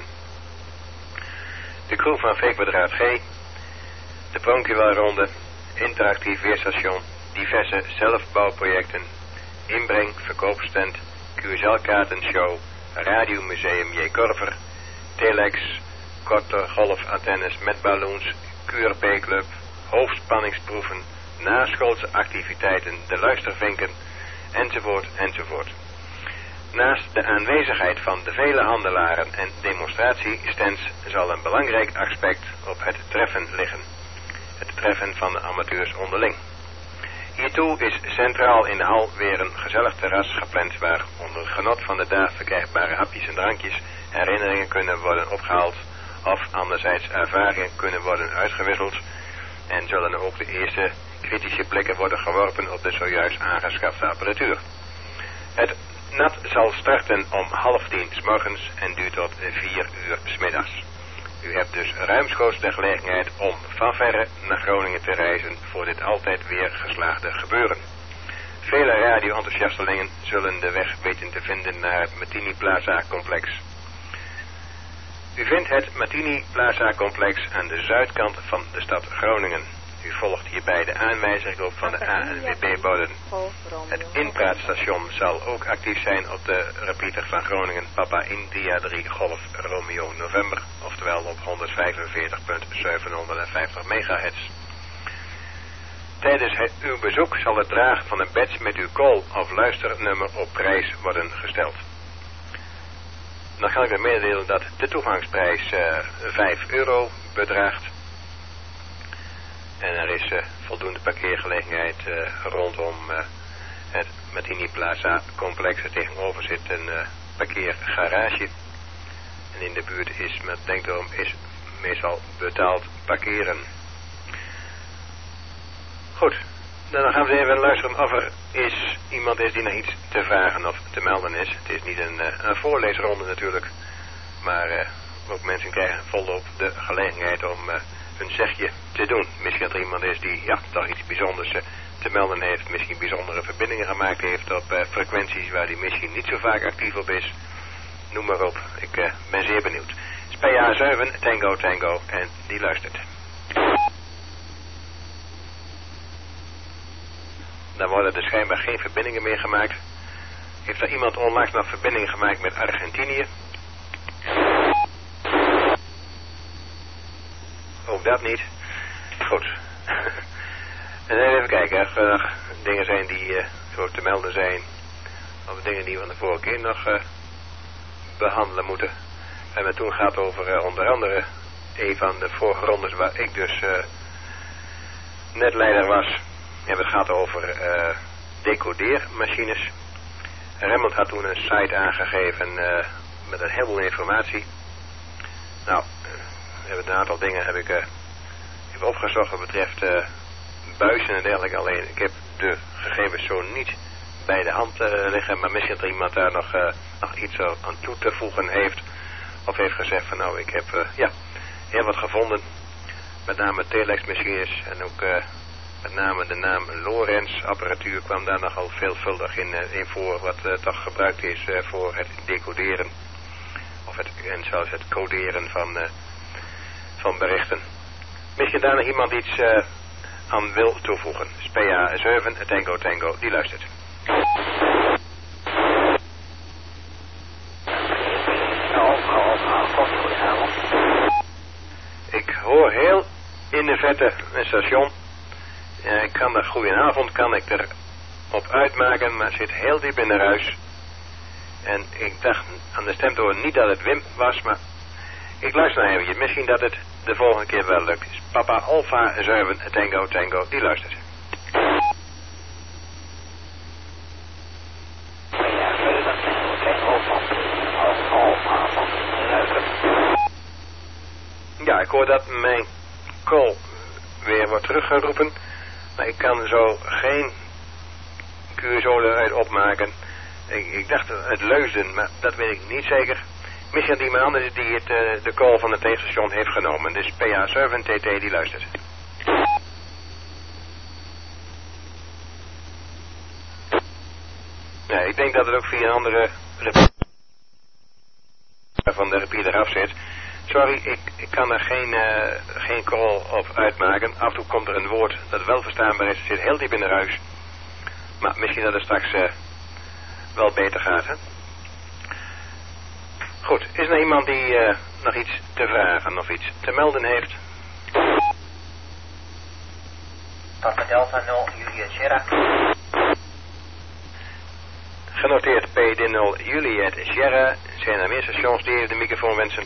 De crew van Veekbedrijf G, de Pronkjuwelronde, interactief weerstation, diverse zelfbouwprojecten, inbreng, verkoopstand, Q S L-kaartenshow, Radiomuseum J. Korver, telex, korte golfantennes met balloons, Q R P-club, hoofdspanningsproeven, naschoolse activiteiten, de luistervinken, enzovoort, enzovoort. Naast de aanwezigheid van de vele handelaren en demonstratiestands zal een belangrijk aspect op het treffen liggen. Het treffen van de amateurs onderling. Hiertoe is centraal in de hal weer een gezellig terras gepland waar onder genot van de daar verkrijgbare hapjes en drankjes herinneringen kunnen worden opgehaald of anderzijds ervaringen kunnen worden uitgewisseld en zullen ook de eerste kritische blikken worden geworpen op de zojuist aangeschafte apparatuur. Het N A T zal starten om half tien 's morgens en duurt tot vier uur 's middags. U hebt dus ruimschoots de gelegenheid om van verre naar Groningen te reizen voor dit altijd weer geslaagde gebeuren. Vele radio-enthousiastelingen zullen de weg weten te vinden naar het Martini Plaza complex. U vindt het Martini Plaza complex aan de zuidkant van de stad Groningen. U volgt hierbij de aanwijzing op van de A N W B-borden. Het inpraatstation zal ook actief zijn op de repeater van Groningen Papa India drie Golf Romeo November, oftewel op honderdvijfenveertig komma zevenhonderdvijftig megahertz. Tijdens het, uw bezoek zal het dragen van een badge met uw call- of luisternummer op prijs worden gesteld. Dan kan ik u mededelen dat de toegangsprijs uh, vijf euro bedraagt. En er is uh, voldoende parkeergelegenheid uh, rondom uh, het Martini Plaza complex. Er tegenover zit een uh, parkeergarage. En in de buurt is, met denkdom, is meestal betaald parkeren. Goed, dan gaan we even luisteren of er is, iemand is die nog iets te vragen of te melden is. Het is niet een, uh, een voorleesronde natuurlijk, maar uh, ook mensen krijgen volop de gelegenheid om uh, een zegje te doen. Misschien dat er iemand is die ja, toch iets bijzonders uh, te melden heeft, misschien bijzondere verbindingen gemaakt heeft op uh, frequenties waar die misschien niet zo vaak actief op is. Noem maar op, ik uh, ben zeer benieuwd. Het is P A zeven, Tango Tango en die luistert. Dan worden er schijnbaar geen verbindingen meer gemaakt. Heeft er iemand onlangs nog verbindingen gemaakt met Argentinië? ook dat niet. Goed. En dan even kijken of er nog dingen zijn die uh, zo te melden zijn. Of dingen die we van de vorige keer nog uh, behandelen moeten. En het toen gaat over uh, onder andere een van de vorige rondes waar ik dus uh, netleider was. En het gaat over uh, decodeermachines. Remmelt had toen een site aangegeven uh, met een heleboel informatie. Nou, uh, een aantal dingen heb ik uh, even opgezocht wat betreft uh, buizen en dergelijke. Alleen ik heb de gegevens zo niet bij de hand uh, liggen. Maar misschien dat er iemand daar nog, uh, nog iets aan toe te voegen heeft. Of heeft gezegd van nou ik heb uh, ja, heel wat gevonden. Met name telexmachines en ook uh, met name de naam Lorenz apparatuur kwam daar nogal veelvuldig in, uh, in voor. Wat uh, toch gebruikt is uh, voor het decoderen. Of het, en zelfs het coderen van, uh, van berichten. Misschien daar nog iemand iets uh, aan wil toevoegen. S P A zeven, Tango Tango, die luistert. Ik hoor heel in de vette een station. Ja, ik kan er goedenavond, kan ik er op uitmaken, maar het zit heel diep in de ruis. En ik dacht aan de stemtoon niet dat het Wim was, maar ik luister nou eventjes. Misschien dat het de volgende keer wel lukt. Papa Alpha zeven, Tango Tango, die luistert. Ja, ik hoor dat mijn call weer wordt teruggeroepen. Maar ik kan zo geen Q S O eruit opmaken. Ik, ik dacht het Leusden, maar dat weet ik niet zeker. Misschien dat iemand anders die het, uh, de call van het tegenstation heeft genomen. Dus P A zeven T T die luistert. Nee, ik denk dat het ook via een andere van de repeater af zit. Sorry, ik, ik kan er geen, uh, geen call op uitmaken. Af en toe komt er een woord dat wel verstaanbaar is. Het zit heel diep in de ruis. Maar misschien dat het straks uh, wel beter gaat, hè? Goed, is er iemand die uh, nog iets te vragen of iets te melden heeft? Papa Delta nul, Juliet Sierra. Genoteerd P D nul, Juliet Sierra. Zijn er meer stations die even de microfoon wensen?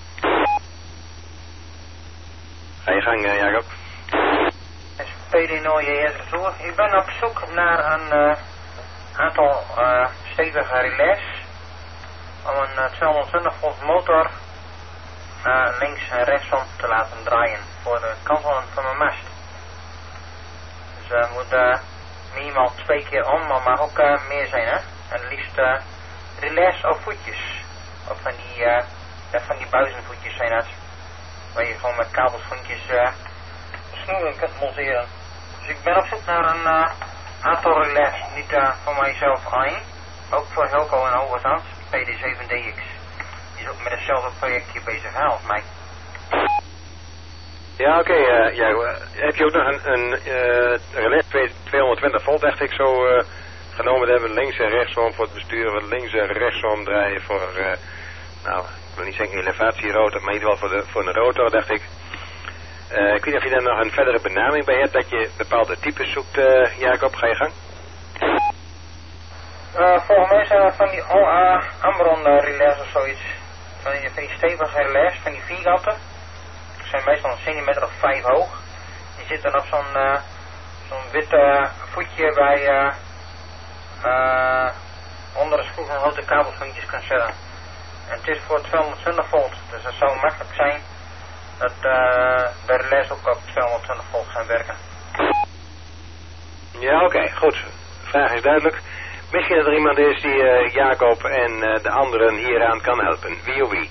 Ga je gang, uh, Jacob. P D nul J S Retour. Ik ben op zoek naar een uh, aantal uh, stevige relais om een uh, tweehonderdtwintig volt motor uh, links en rechtsom te laten draaien voor de kantelen van mijn mast. Dus we uh, moeten uh, minimaal twee keer om, maar mag ook uh, meer zijn, hè? En liefst uh, relais of voetjes. Of van die, uh, ja, van die buizenvoetjes zijn dat. Waar je gewoon met kabelsvoetjes uh, snoeren kunt monteren. Dus ik ben op zoek naar een uh, aantal relais, niet uh, voor mijzelf alleen. Ook voor Helco en Overzand, P D zeven D X. Die is ook met hetzelfde projectje bezig, hè, als mij. Ja, oké. Okay, uh, ja, uh, heb je ook nog een, een uh, relais tweehonderdtwintig volt, dacht ik, zo uh, genomen te hebben. Links en rechtsom voor het besturen, wat links en rechtsom draaien voor, uh, nou, ik wil niet zeggen elevatierotor, maar in ieder geval voor, de, voor een rotor, dacht ik. Uh, ik weet niet of je daar nog een verdere benaming bij hebt, dat je bepaalde types zoekt, uh, Jacob, ga je gang? Uh, volgens mij zijn het van die uh, Ambron uh, relais of zoiets. Van die, van die stevige relais, van die vierkanten. Die zijn meestal een centimeter of vijf hoog. Die zitten op zo'n uh, zo'n wit uh, voetje bij uh, uh, onder de schroef een houten kabelvoetjes kan zetten. En het is voor tweehonderdtwintig volt, dus dat zou makkelijk zijn dat uh, de relais ook op tweehonderdtwintig volt gaan werken. Ja, oké, okay, goed. De vraag is duidelijk. Misschien dat er iemand is die uh, Jacob en uh, de anderen hieraan kan helpen. Wie of wie?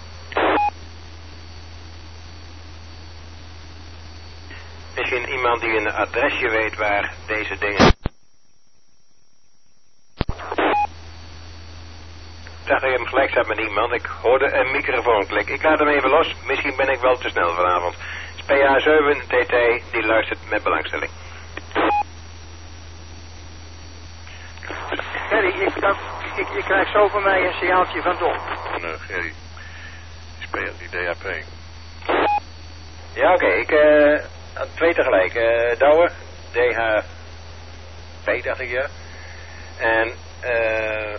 Misschien iemand die een adresje weet waar deze dingen... Ik dacht dat ik hem gelijk zat met iemand. Ik hoorde een microfoonklik. Ik laat hem even los. Misschien ben ik wel te snel vanavond. P A zeven T T, die luistert met belangstelling. Gerry, ik, ik, ik, ik krijg zo van mij een signaaltje van Don. Van uh, Gerry, die speelt die D A P. Ja, oké. Okay. Ik, uh, twee tegelijk. Uh, Douwe, D H P dacht ik, ja. En, eh... Uh,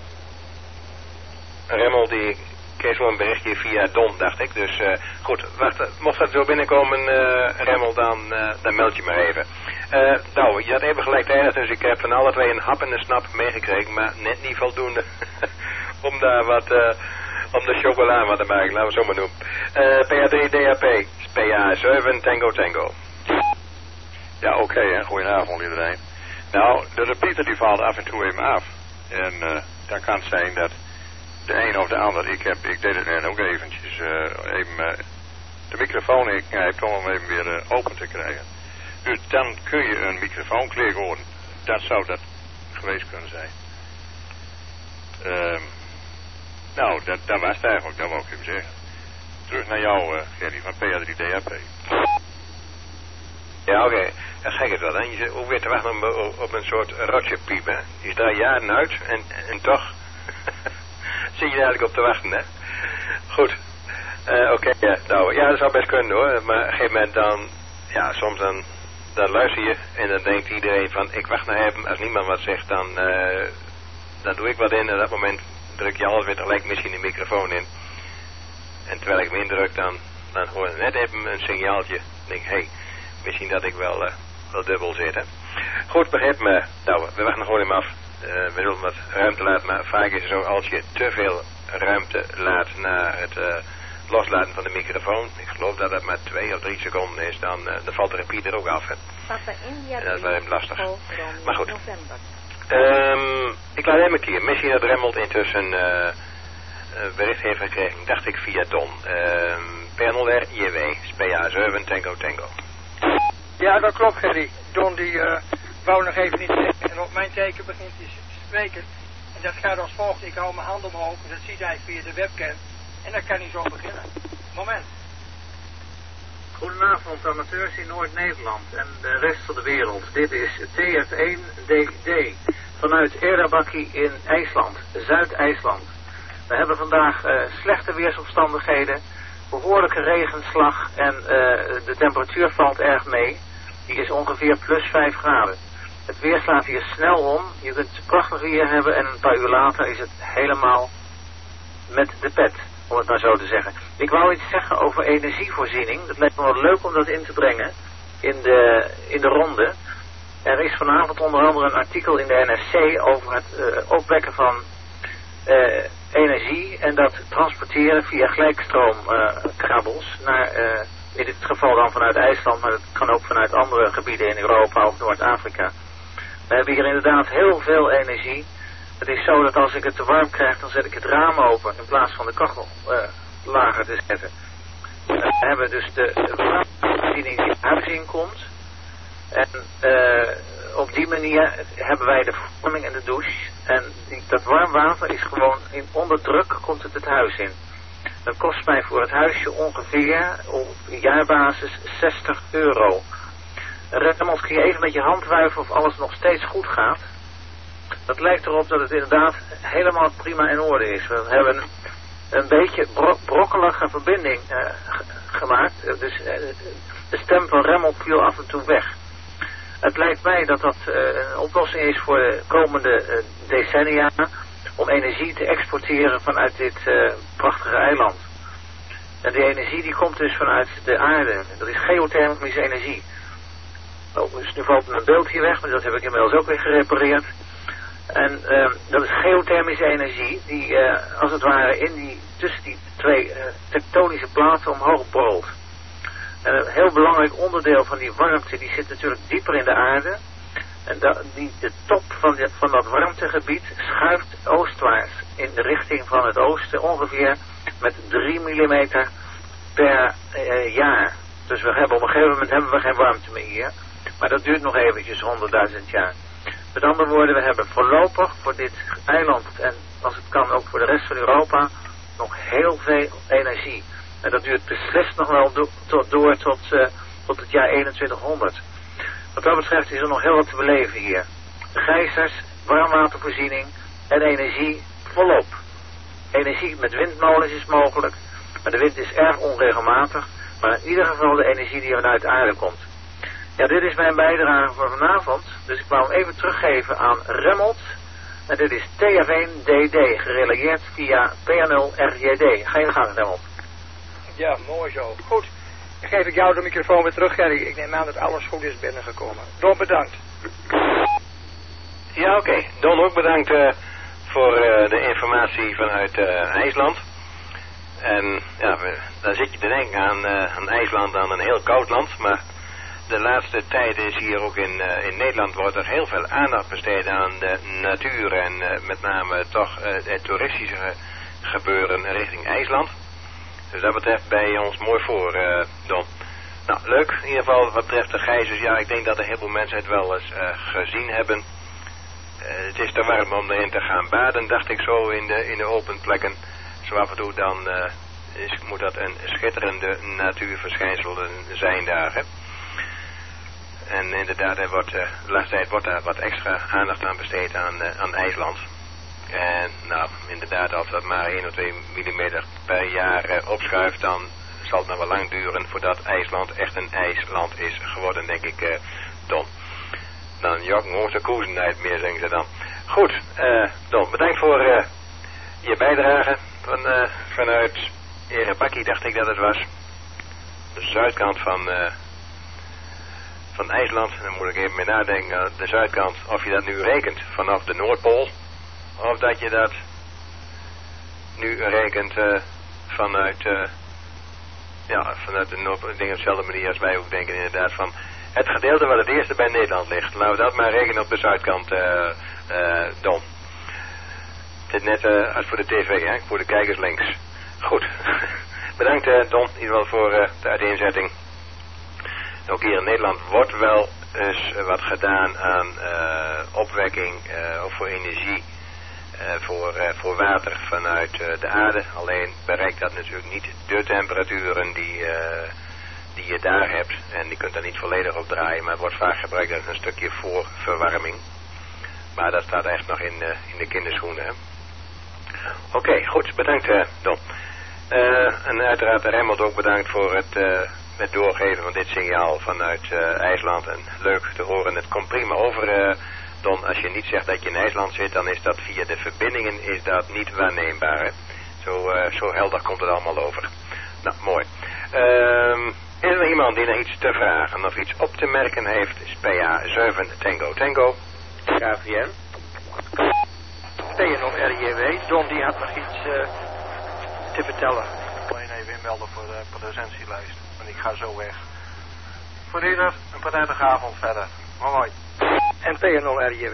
Remmel, die kreeg zo'n berichtje via Don, dacht ik. Dus, uh, goed. Wacht, mocht dat zo binnenkomen, uh, Remmel, dan, uh, dan meld je maar even. Uh, nou, je had even gelijktijdig, dus ik heb van alle twee een hap en een snap meegekregen, maar net niet voldoende om daar wat, uh, om de chocola wat te maken, laten we het zo maar noemen. Uh, P A drie D H P, P A zeven Tango Tango. Ja, oké, okay, hè. Goedenavond iedereen. Nou, de repeater die valt af en toe even af. En uh, dan kan het zijn dat de een of de ander, ik, heb, ik deed het net ook eventjes, uh, even uh, de microfoon inknijpt om hem even weer uh, open te krijgen. Dus dan kun je een microfoonklik horen. Dat zou dat geweest kunnen zijn. Um, nou, dat, dat was het eigenlijk, dat wou ik even zeggen. Terug naar jou, uh, Gerry, van P A drie D H P. Ja, oké. Okay. Dat gek is wel, hè. Je zit ook weer te wachten op, op, op een soort rotjepiep, hè. Die is daar jaren uit en, en toch zit je er eigenlijk op te wachten, hè. Goed. Uh, oké, okay, ja. Nou, ja, dat zou best kunnen, hoor. Maar op een gegeven moment dan, ja, soms dan, dan luister je en dan denkt iedereen van, ik wacht naar hem. Als niemand wat zegt, dan, uh, dan doe ik wat in. En op dat moment druk je alles weer tegelijk misschien de microfoon in. En terwijl ik hem indruk, dan, dan hoor je net even een signaaltje. Dan denk ik, hé, hey, misschien dat ik wel, uh, wel dubbel zit, hè. Goed, begrijp me. Nou, we wachten gewoon hem af. Uh, we willen wat ruimte laten, maar vaak is het zo, als je te veel ruimte laat na het uh, loslaten van de microfoon, ik geloof dat dat maar twee of drie seconden is, dan, uh, dan valt de repeater ook af, hè. En dat is wel even lastig. Maar goed. Um, ik laat hem een keer. Misschien dat Remmelt intussen uh, uh, bericht heeft gekregen, dacht ik via Don. Um, P nul R J W, P A zeven Tango Tango. Ja, dat klopt, Gerry. Don die uh, wou nog even niet zeggen. En op mijn teken begint hij te spreken. En dat gaat als volgt. Ik hou mijn hand omhoog. Dat ziet hij via de webcam. En dan kan hij zo beginnen. Moment. Goedenavond, amateurs in Noord-Nederland en de rest van de wereld. Dit is T F één D D vanuit Erebakki in IJsland, Zuid-IJsland. We hebben vandaag uh, slechte weersomstandigheden, behoorlijke regenslag en uh, de temperatuur valt erg mee. Die is ongeveer plus vijf graden. Het weer slaat hier snel om. Je kunt prachtig weer hebben en een paar uur later is het helemaal met de pet, om het maar zo te zeggen. Ik wou iets zeggen over energievoorziening. Dat lijkt me wel leuk om dat in te brengen in de, in de ronde. Er is vanavond onder andere een artikel in de N R C over het uh, opwekken van uh, energie en dat transporteren via gelijkstroomkabels uh, naar, uh, in dit geval dan vanuit IJsland, maar het kan ook vanuit andere gebieden in Europa of Noord-Afrika. We hebben hier inderdaad heel veel energie. Het is zo dat als ik het te warm krijg, dan zet ik het raam open in plaats van de kachel uh, lager te zetten. Uh, we hebben dus de, de warmtevoorziening die het huis inkomt. En uh, op die manier hebben wij de verwarming en de douche. En die, dat warm water is gewoon in onder druk komt het het huis in. Dat kost mij voor het huisje ongeveer op jaarbasis zestig euro. Remmels, kun je even met je hand wuiven of alles nog steeds goed gaat? Dat lijkt erop dat het inderdaad helemaal prima in orde is. We hebben een, een beetje bro brokkelige verbinding uh, gemaakt. Dus uh, de stem van Remmel viel af en toe weg. Het lijkt mij dat dat uh, een oplossing is voor de komende uh, decennia om energie te exporteren vanuit dit uh, prachtige eiland. En die energie die komt dus vanuit de aarde. Dat is geothermische energie. Oh, dus nu valt mijn beeld hier weg, maar dat heb ik inmiddels ook weer gerepareerd. En uh, dat is geothermische energie die uh, als het ware in die, tussen die twee uh, tektonische platen omhoog borrelt. En een heel belangrijk onderdeel van die warmte die zit natuurlijk dieper in de aarde. En da, die, de top van, de, van dat warmtegebied schuift oostwaarts in de richting van het oosten ongeveer met drie millimeter per uh, jaar. Dus we hebben, op een gegeven moment hebben we geen warmte meer hier. Maar dat duurt nog eventjes honderdduizend jaar. Met andere woorden, we hebben voorlopig voor dit eiland en als het kan ook voor de rest van Europa nog heel veel energie. En dat duurt beslist nog wel do tot, door tot, uh, tot het jaar eenentwintighonderd. Wat dat betreft is er nog heel wat te beleven hier. De gijzers, warmwatervoorziening en energie volop. Energie met windmolens is mogelijk, maar de wind is erg onregelmatig. Maar in ieder geval de energie die vanuit de aarde komt. Ja, dit is mijn bijdrage voor vanavond. Dus ik wou hem even teruggeven aan Remmelt. En dit is T F één D D, gerelayeerd via P N L R J D. Ga je gang, Remmelt. Ja, mooi zo. Goed. Dan geef ik jou de microfoon weer terug, Gerry. Ik neem aan dat alles goed is binnengekomen. Don, bedankt. Ja, oké. Okay. Don ook bedankt uh, voor uh, de informatie vanuit uh, IJsland. En ja, we, dan zit je te denken aan, uh, aan IJsland, aan een heel koud land. Maar de laatste tijd is hier ook in, uh, in Nederland wordt er heel veel aandacht besteed aan de natuur. En uh, met name toch uh, het toeristische gebeuren richting IJsland. Dus dat betreft bij ons mooi voor, uh, Don. Nou, leuk. In ieder geval wat betreft de gijzers. Ja, ik denk dat er heel veel mensen het wel eens uh, gezien hebben. Uh, het is te warm om erin te gaan baden, dacht ik zo, in de, in de open plekken. Zo af en toe dan uh, is, moet dat een schitterende natuurverschijnsel zijn daar, hè. En inderdaad, er wordt, uh, de laatste tijd wordt daar wat extra aandacht aan besteed aan, uh, aan IJsland. En nou, inderdaad, als dat maar één of twee millimeter per jaar uh, opschuift, dan zal het nog wel lang duren voordat IJsland echt een ijsland is geworden, denk ik, uh, Don. Dan jokken onze koezen uit meer, zeggen ze dan. Goed, uh, Don, bedankt voor uh, je bijdrage van, uh, vanuit Erebakkie, dacht ik dat het was. De zuidkant van, uh, van IJsland. Dan moet ik even mee nadenken, de zuidkant, of je dat nu rekent vanaf de Noordpool. Of dat je dat nu rekent uh, vanuit, uh, ja, vanuit de Noordpool. Ik denk op dezelfde manier als wij ook denken inderdaad van het gedeelte wat het eerste bij Nederland ligt. Laten we dat maar rekenen op de zuidkant, uh, uh, Don. Het is net uh, als voor de tv, hè, voor de kijkers links. Goed. Bedankt uh, Don, in ieder geval voor uh, de uiteenzetting. Ook hier in Nederland wordt wel eens uh, wat gedaan aan uh, opwekking uh, of voor energie. Uh, voor, uh, voor water vanuit uh, de aarde. Alleen bereikt dat natuurlijk niet de temperaturen die, uh, die je daar hebt. En die kunt daar niet volledig op draaien. Maar het wordt vaak gebruikt als een stukje voorverwarming. Maar dat staat echt nog in, uh, in de kinderschoenen. Oké, okay, goed. Bedankt uh, Don. Uh, en uiteraard Remmelt ook bedankt voor het, uh, het doorgeven van dit signaal vanuit uh, IJsland. En leuk te horen. Het komt prima over... Uh, Don, als je niet zegt dat je in IJsland zit, dan is dat via de verbindingen is dat niet waarneembaar. Hè? Zo, uh, zo helder komt het allemaal over. Nou, mooi. Um, is er iemand die nog iets te vragen of iets op te merken heeft? Is P A zeven Tango Tango. K V M. P N L R J W. Don die had nog iets uh, te vertellen. Alleen even inmelden voor de presentielijst. Want ik ga zo weg. Voor ieder een prettige avond verder. Hoi hoi. En P N L R J W.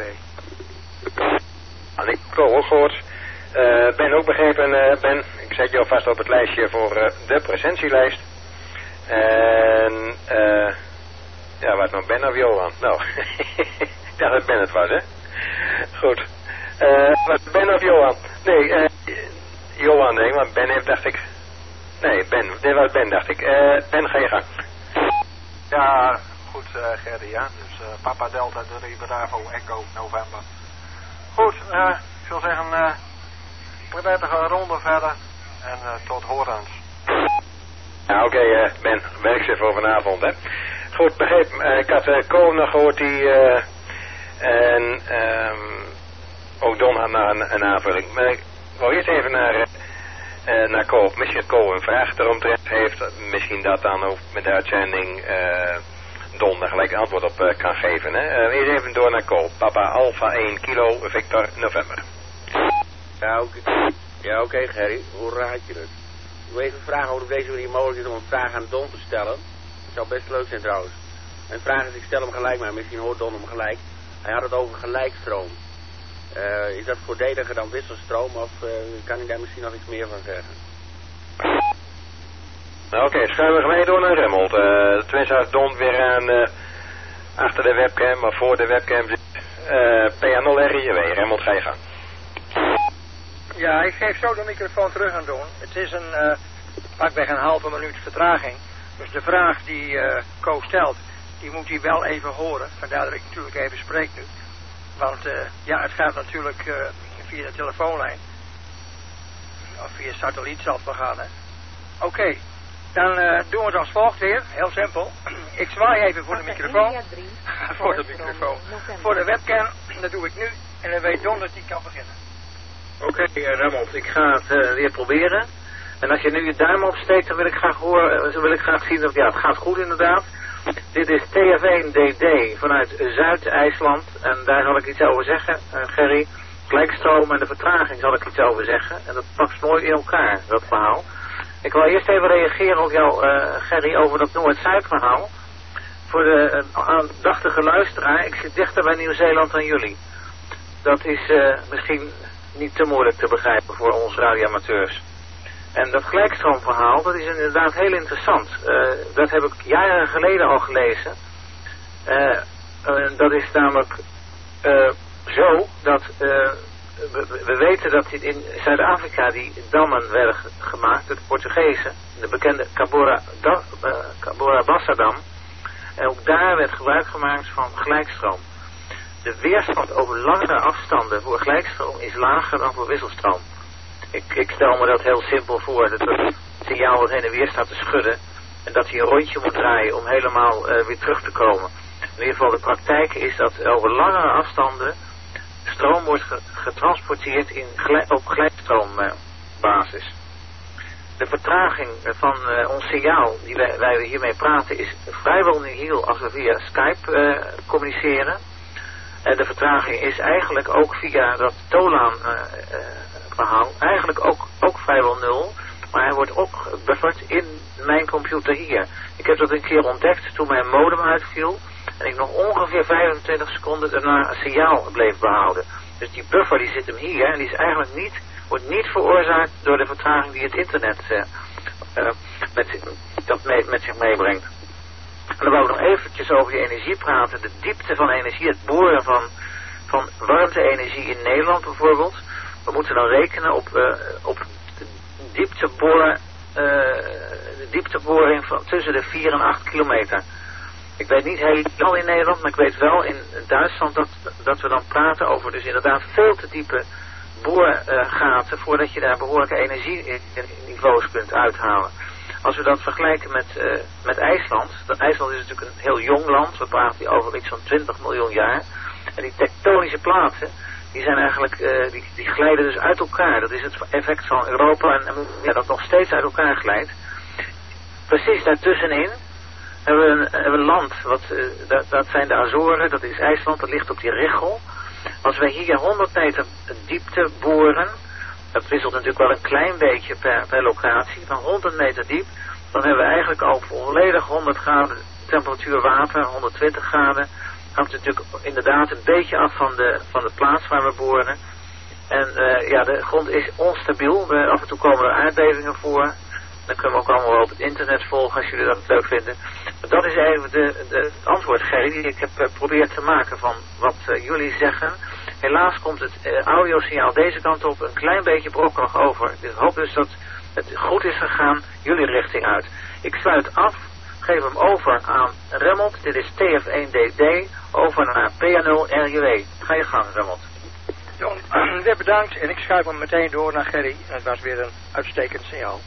En ik heb ook gehoord. Uh, Ben ook begrepen, uh, Ben. Ik zet je alvast op het lijstje voor uh, de presentielijst. En, uh, ja, wat nog Ben of Johan? Nou, ik dacht dat Ben het was, hè? Goed. Uh, wat Ben of Johan? Nee, uh, Johan, nee, want Ben heeft, dacht ik... Nee, Ben, dit was Ben, dacht ik. Uh, Ben, ga je gang. Ja, goed, uh, Gerdy, ja. Dus uh, Papa Delta, drie Bravo, Echo, November. Goed, uh, ik zou zeggen, uh, prettige ronde verder en uh, tot horens. Ja, oké, okay, uh, Ben, werk ze voor vanavond, hè. Goed, begreep, uh, ik had uh, Ko nog gehoord, die, uh, en, um, ook Don had naar een, een aanvulling. Maar ik wou eerst even naar, uh, uh, naar Ko, misschien Ko een vraag eromtrent heeft, misschien dat dan ook met de uitzending, uh, Don daar gelijk antwoord op uh, kan geven, hè. Uh, eerst even door naar Ko, Papa Alpha één Kilo, Victor, November. Ja, oké, okay. Ja, oké, okay, Gerry, hoe raad je het? Ik wil even vragen of het op deze manier mogelijk is om een vraag aan Don te stellen. Dat zou best leuk zijn trouwens. Mijn vraag is, ik stel hem gelijk, maar misschien hoort Don hem gelijk. Hij had het over gelijkstroom. Uh, is dat voordeliger dan wisselstroom of uh, kan ik daar misschien nog iets meer van zeggen? Nou, oké, okay, schuiven we gelijk door naar Remmelt. Uh, tenminste, als Don weer aan uh, achter de webcam of voor de webcam zit. Uh, P A nul R J W, Remmelt, ga je gang. Ja, ik geef zo de microfoon terug aan Don. Het is een uh, pakweg een halve minuut vertraging. Dus de vraag die uh, Ko stelt, die moet hij wel even horen. Vandaar dat ik natuurlijk even spreek nu. Want uh, ja, het gaat natuurlijk uh, via de telefoonlijn. Of via satelliet zal het wel gaan, hè. Oké. Okay. Dan uh, doen we het als volgt weer. Heel simpel. Ik zwaai even voor de microfoon. voor de microfoon. Voor de webcam. Dat doe ik nu. En dan weet Don dat hij kan beginnen. Oké, okay, uh, Raymond. Ik ga het uh, weer proberen. En als je nu je duim opsteekt, dan wil ik graag horen, dan wil ik graag zien dat, ja, het gaat goed inderdaad. Dit is T F één D D vanuit Zuid-IJsland. En daar zal ik iets over zeggen, uh, Gerry. Gelijkstroom en de vertraging zal ik iets over zeggen. En dat past mooi in elkaar, dat verhaal. Ik wil eerst even reageren op jou, uh, Gerry, over dat Noord-Zuid verhaal. Voor de uh, aandachtige luisteraar, ik zit dichter bij Nieuw-Zeeland dan jullie. Dat is uh, misschien niet te moeilijk te begrijpen voor ons radioamateurs. En dat gelijkstroomverhaal, dat is inderdaad heel interessant. Uh, dat heb ik jaren geleden al gelezen. Uh, uh, dat is namelijk uh, zo dat uh, we, we weten dat in Zuid-Afrika die dammen werden gemaakt, de Portugezen, de bekende Cabora, da, uh, Cabora Bassa-dam. En ook daar werd gebruik gemaakt van gelijkstroom. De weerstand over langere afstanden voor gelijkstroom is lager dan voor wisselstroom. Ik, ik stel me dat heel simpel voor, dat het signaal wat heen en weer staat te schudden en dat hij een rondje moet draaien om helemaal uh, weer terug te komen. In ieder geval de praktijk is dat over langere afstanden stroom wordt ge getransporteerd in gelijk, op gelijkstroombasis. Uh, de vertraging van uh, ons signaal die wij, wij hiermee praten is vrijwel nihil als we via Skype uh, communiceren. En de vertraging is eigenlijk ook via dat Tolaan uh, uh, verhaal eigenlijk ook, ook vrijwel nul. Maar hij wordt ook gebufferd in mijn computer hier. Ik heb dat een keer ontdekt toen mijn modem uitviel. En ik nog ongeveer vijfentwintig seconden daarna een signaal bleef behouden. Dus die buffer die zit hem hier. En die is eigenlijk niet, wordt niet veroorzaakt door de vertraging die het internet uh, uh, met, dat mee, met zich meebrengt. En dan wou ik nog eventjes over die energie praten. De diepte van energie, het boren van, van warmte-energie in Nederland bijvoorbeeld. We moeten dan rekenen op, uh, op de diepteboor, uh, de diepteboring van tussen de vier en acht kilometer. Ik weet niet helemaal in Nederland, maar ik weet wel in Duitsland dat, dat we dan praten over dus inderdaad veel te diepe boorgaten uh, voordat je daar behoorlijke energieniveaus kunt uithalen. Als we dat vergelijken met, uh, met IJsland, dat IJsland is natuurlijk een heel jong land, we praten hier over iets van twintig miljoen jaar. En die tektonische platen, die zijn eigenlijk, uh, die, die glijden dus uit elkaar. Dat is het effect van Europa en, en ja, dat nog steeds uit elkaar glijdt. Precies daartussenin hebben we een, hebben we een land, wat, uh, dat, dat zijn de Azoren, dat is IJsland, dat ligt op die richel. Als we hier honderd meter diepte boren, dat wisselt natuurlijk wel een klein beetje per, per locatie, van honderd meter diep, dan hebben we eigenlijk al volledig honderd graden temperatuur water, honderdtwintig graden. Hangt natuurlijk inderdaad een beetje af van de, van de plaats waar we boren. En uh, ja, de grond is onstabiel. We, af en toe komen er aardbevingen voor. Dan kunnen we ook allemaal wel op het internet volgen als jullie dat leuk vinden. Maar dat is even de, de, het antwoord, Gerry, die ik heb geprobeerd uh, te maken van wat uh, jullie zeggen. Helaas komt het uh, audiosignaal deze kant op een klein beetje brokkelig over. Ik hoop dus dat het goed is gegaan, jullie richting uit. Ik sluit af, geef hem over aan Remmelt. Dit is T F één D D, over naar P A nul R J W. Ga je gang, Remmelt. John, weer bedankt en ik schuif hem meteen door naar Gerry. Het was weer een uitstekend signaal.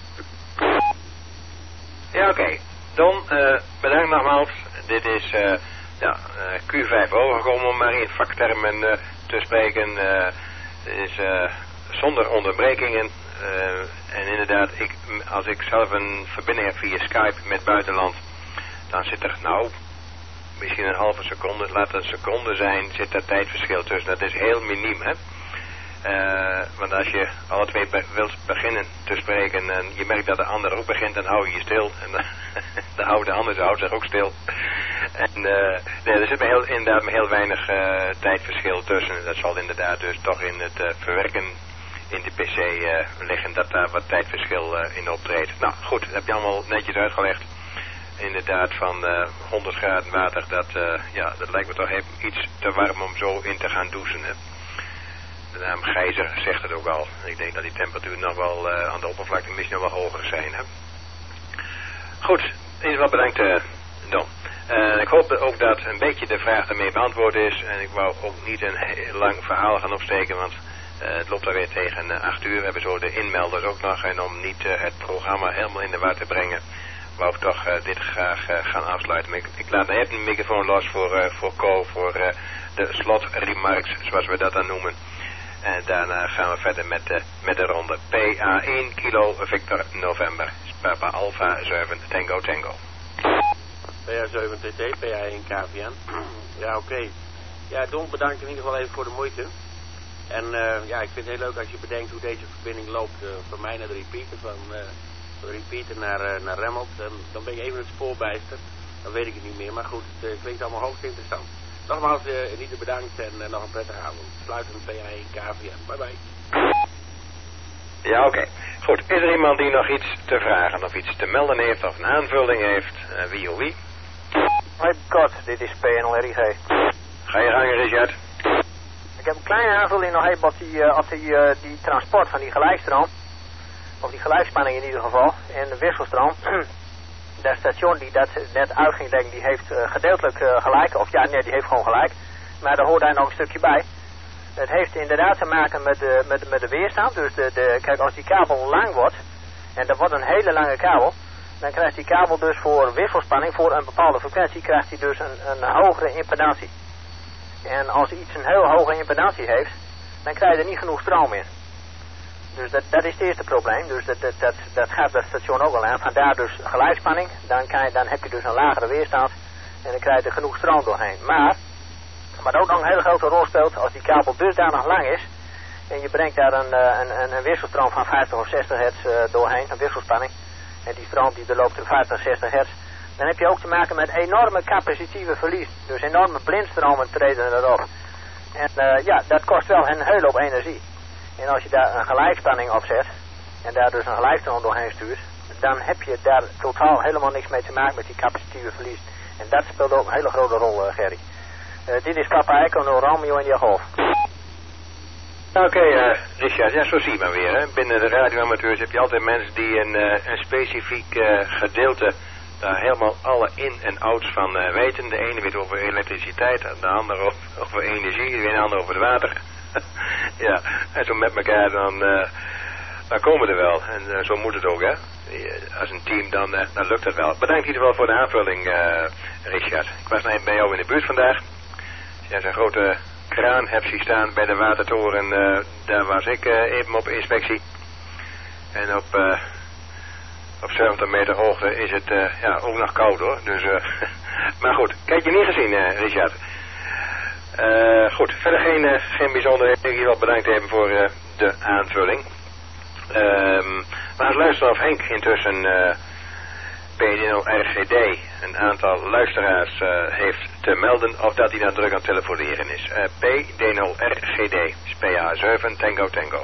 Ja, oké. Okay. Don, uh, bedankt nogmaals. Dit is uh, ja, uh, Q vijf overgekomen om maar in vaktermen uh, te spreken. Uh, het is uh, zonder onderbrekingen. Uh, en inderdaad, ik, als ik zelf een verbinding heb via Skype met buitenland, dan zit er nou misschien een halve seconde, laat het een seconde zijn, zit er tijdverschil tussen. Dat is heel miniem, hè. Uh, want als je alle twee be wilt beginnen te spreken en je merkt dat de ander ook begint, dan hou je je stil. En dan, dan houdt de ander houdt zich ook stil. En uh, nee, er zit heel, inderdaad maar heel weinig uh, tijdverschil tussen. Dat zal inderdaad dus toch in het uh, verwerken in de pc uh, liggen, dat daar wat tijdverschil uh, in optreedt. Nou goed, dat heb je allemaal netjes uitgelegd. Inderdaad van uh, honderd graden water, dat, uh, ja, dat lijkt me toch even iets te warm om zo in te gaan douchen. Hè. De naam Gijzer zegt het ook al. Ik denk dat die temperaturen nog wel uh, aan de oppervlakte misschien nog wel hoger zijn. Hè? Goed, in ieder geval bedankt uh, Don. Uh, ik hoop ook dat een beetje de vraag ermee beantwoord is. En ik wou ook niet een heel lang verhaal gaan opsteken, want uh, het loopt alweer tegen uh, acht uur. We hebben zo de inmelders ook nog. En om niet uh, het programma helemaal in de war te brengen, wou ik toch uh, dit graag uh, gaan afsluiten. Ik, ik laat even een microfoon los voor, uh, voor Co, voor uh, de slotremarks, zoals we dat dan noemen. En daarna gaan we verder met de, met de ronde. P A één Kilo Victor November. Papa Alpha zeven Tango Tango. P A zeven T T, P A één K V N. Ja, oké. Okay. Ja, Don, bedankt in ieder geval even voor de moeite. En uh, ja, ik vind het heel leuk als je bedenkt hoe deze verbinding loopt. Uh, van mij naar de repeater, van, uh, van de repeater naar, uh, naar Remmelt. En dan ben je even het spoor bijster. Dan weet ik het niet meer. Maar goed, het uh, klinkt allemaal hoogst interessant. Nogmaals, uh, Anita bedankt en uh, nog een prettige avond. Sluitend P A één K V N. Bye bye. Ja, oké. Okay. Goed, is er iemand die nog iets te vragen of iets te melden heeft of een aanvulling heeft? Uh, wie of wie? Hoi God, dit is P N L R I G. Ga je gang, Richard. Ik heb een kleine aanvulling nog even op die, uh, op die, uh, die transport van die gelijkstroom. Of die gelijkspanning in ieder geval. En de wisselstroom. De station die dat net uitging, denk ik, die heeft uh, gedeeltelijk uh, gelijk. Of ja, nee, die heeft gewoon gelijk. Maar daar hoort daar nog een stukje bij. Het heeft inderdaad te maken met de, met, met de weerstand. Dus de, de, kijk, als die kabel lang wordt, en dat wordt een hele lange kabel, dan krijgt die kabel dus voor wisselspanning, voor een bepaalde frequentie, krijgt hij dus een, een hogere impedantie. En als iets een heel hoge impedantie heeft, dan krijg je er niet genoeg stroom in. Dus dat, dat is het eerste probleem. Dus dat, dat, dat, dat gaat dat station ook wel aan. Vandaar dus gelijkspanning. Dan, kan je, dan heb je dus een lagere weerstand. En dan krijg je er genoeg stroom doorheen. Maar, wat ook nog een hele grote rol speelt, als die kabel dusdanig lang is, en je brengt daar een, een, een, een wisselstroom van vijftig of zestig hertz uh, doorheen, een wisselspanning. En die stroom die er loopt in vijftig, zestig hertz. Dan heb je ook te maken met enorme capacitieve verlies. Dus enorme blindstromen treden erop. En uh, ja, dat kost wel een hele hoop energie. En als je daar een gelijkspanning op zet, en daar dus een gelijkstroom doorheen stuurt, dan heb je daar totaal helemaal niks mee te maken met die capacitieve verlies. En dat speelt ook een hele grote rol, uh, Gerry. Uh, dit is Papa Echo nul Romeo India Golf. Oké, okay, uh, Richard, ja, zo zie je maar weer. Hè. Binnen de radioamateurs heb je altijd mensen die een, uh, een specifiek uh, gedeelte daar helemaal alle in- en outs van uh, weten. De ene weet over elektriciteit, de andere over, over energie, de ene ander over het water. Ja, en zo met elkaar dan, uh, dan komen we er wel. En uh, zo moet het ook, hè. Als een team, dan, uh, dan lukt het wel. Bedankt in ieder geval voor de aanvulling, uh, Richard. Ik was net bij jou in de buurt vandaag. Als jij zo'n grote kraan hebt zien staan bij de watertoren, uh, daar was ik uh, even op inspectie. En op... Uh, Op zeventig meter hoogte is het uh, ja, ook nog koud hoor. Dus, uh, maar goed, kijk je niet gezien, uh, Richard. Uh, goed, verder geen, uh, geen bijzonderheden. Ik wil bedankt even voor uh, de aanvulling. Um, maar als luisteraar of Henk intussen uh, P D nul R G D een aantal luisteraars uh, heeft te melden of dat hij nou druk aan het telefoneren is. Uh, P D nul R G D, P A zeven Tango Tango.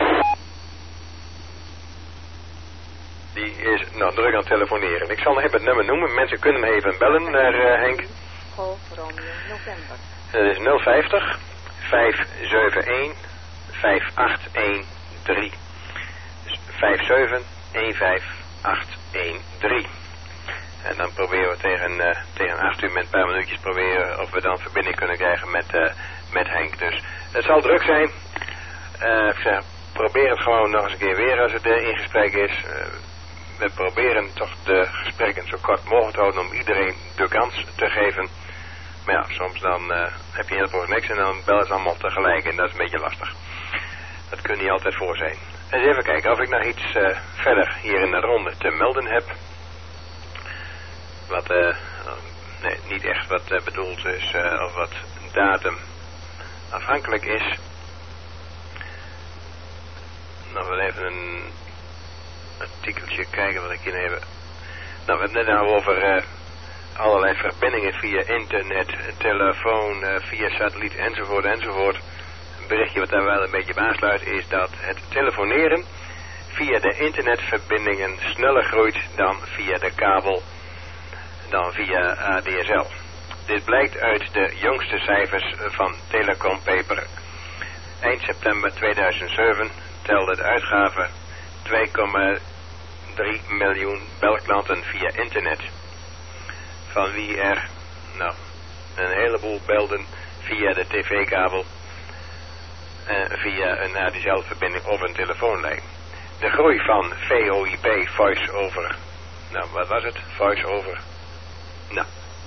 Die is nou druk aan het telefoneren. Ik zal nog even het nummer noemen. Mensen kunnen hem even bellen naar uh, Henk. Golf Romeo November. Dat is nul vijftig, vijf zeven een, vijf acht een drie. Dus vijf zeven een vijf acht een drie. En dan proberen we tegen, uh, tegen acht uur met een paar minuutjes proberen of we dan verbinding kunnen krijgen met, uh, met Henk. Dus het zal druk zijn. Uh, ik zeg, probeer het gewoon nog eens een keer weer als het uh, in gesprek is. Uh, we proberen toch de gesprekken zo kort mogelijk te houden om iedereen de kans te geven. Maar ja, soms dan uh, heb je heel niks en dan bellen ze allemaal tegelijk en dat is een beetje lastig. Dat kun je niet altijd voor zijn. Eens even kijken of ik nog iets uh, verder hier in de ronde te melden heb. Wat, uh, nee, niet echt wat uh, bedoeld is uh, of wat datum afhankelijk is. Nog wel even een artikeltje kijken wat ik hier heb. Nou, we hebben het net nou over uh, allerlei verbindingen via internet, telefoon, uh, via satelliet enzovoort enzovoort. Een berichtje wat daar wel een beetje bij aansluit is dat het telefoneren via de internetverbindingen sneller groeit dan via de kabel, dan via A D S L. Dit blijkt uit de jongste cijfers van Telecom Paper. Eind september tweeduizend zeven telde de uitgave twee komma drie miljoen belklanten via internet. Van wie er, nou, een heleboel belden via de tv-kabel, en via een A D S L-verbinding of een telefoonlijn. De groei van V O I P, Voice over nou wat was het? Voice over. Nou.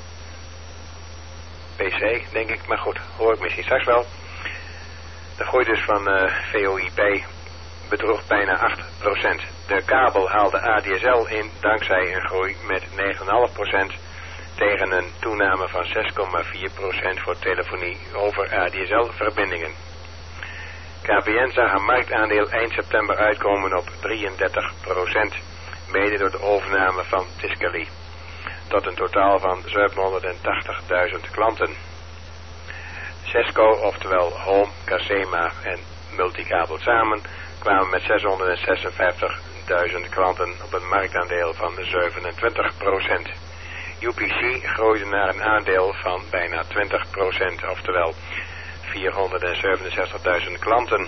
P C, denk ik, maar goed, hoor ik misschien straks wel. De groei dus van uh, V O I P bedroeg bijna acht procent. De kabel haalde A D S L in dankzij een groei met negen komma vijf procent tegen een toename van zes komma vier procent voor telefonie over A D S L-verbindingen. K P N zag haar marktaandeel eind september uitkomen op drieëndertig procent, mede door de overname van Tiscali, tot een totaal van zevenhonderdtachtigduizend klanten. Cesco, oftewel Home, Casema en Multicabel samen, kwamen met zeshonderdzesenvijftigduizend klanten op een marktaandeel van zevenentwintig procent. U P C groeide naar een aandeel van bijna twintig procent, oftewel vierhonderdzevenenzestigduizend klanten.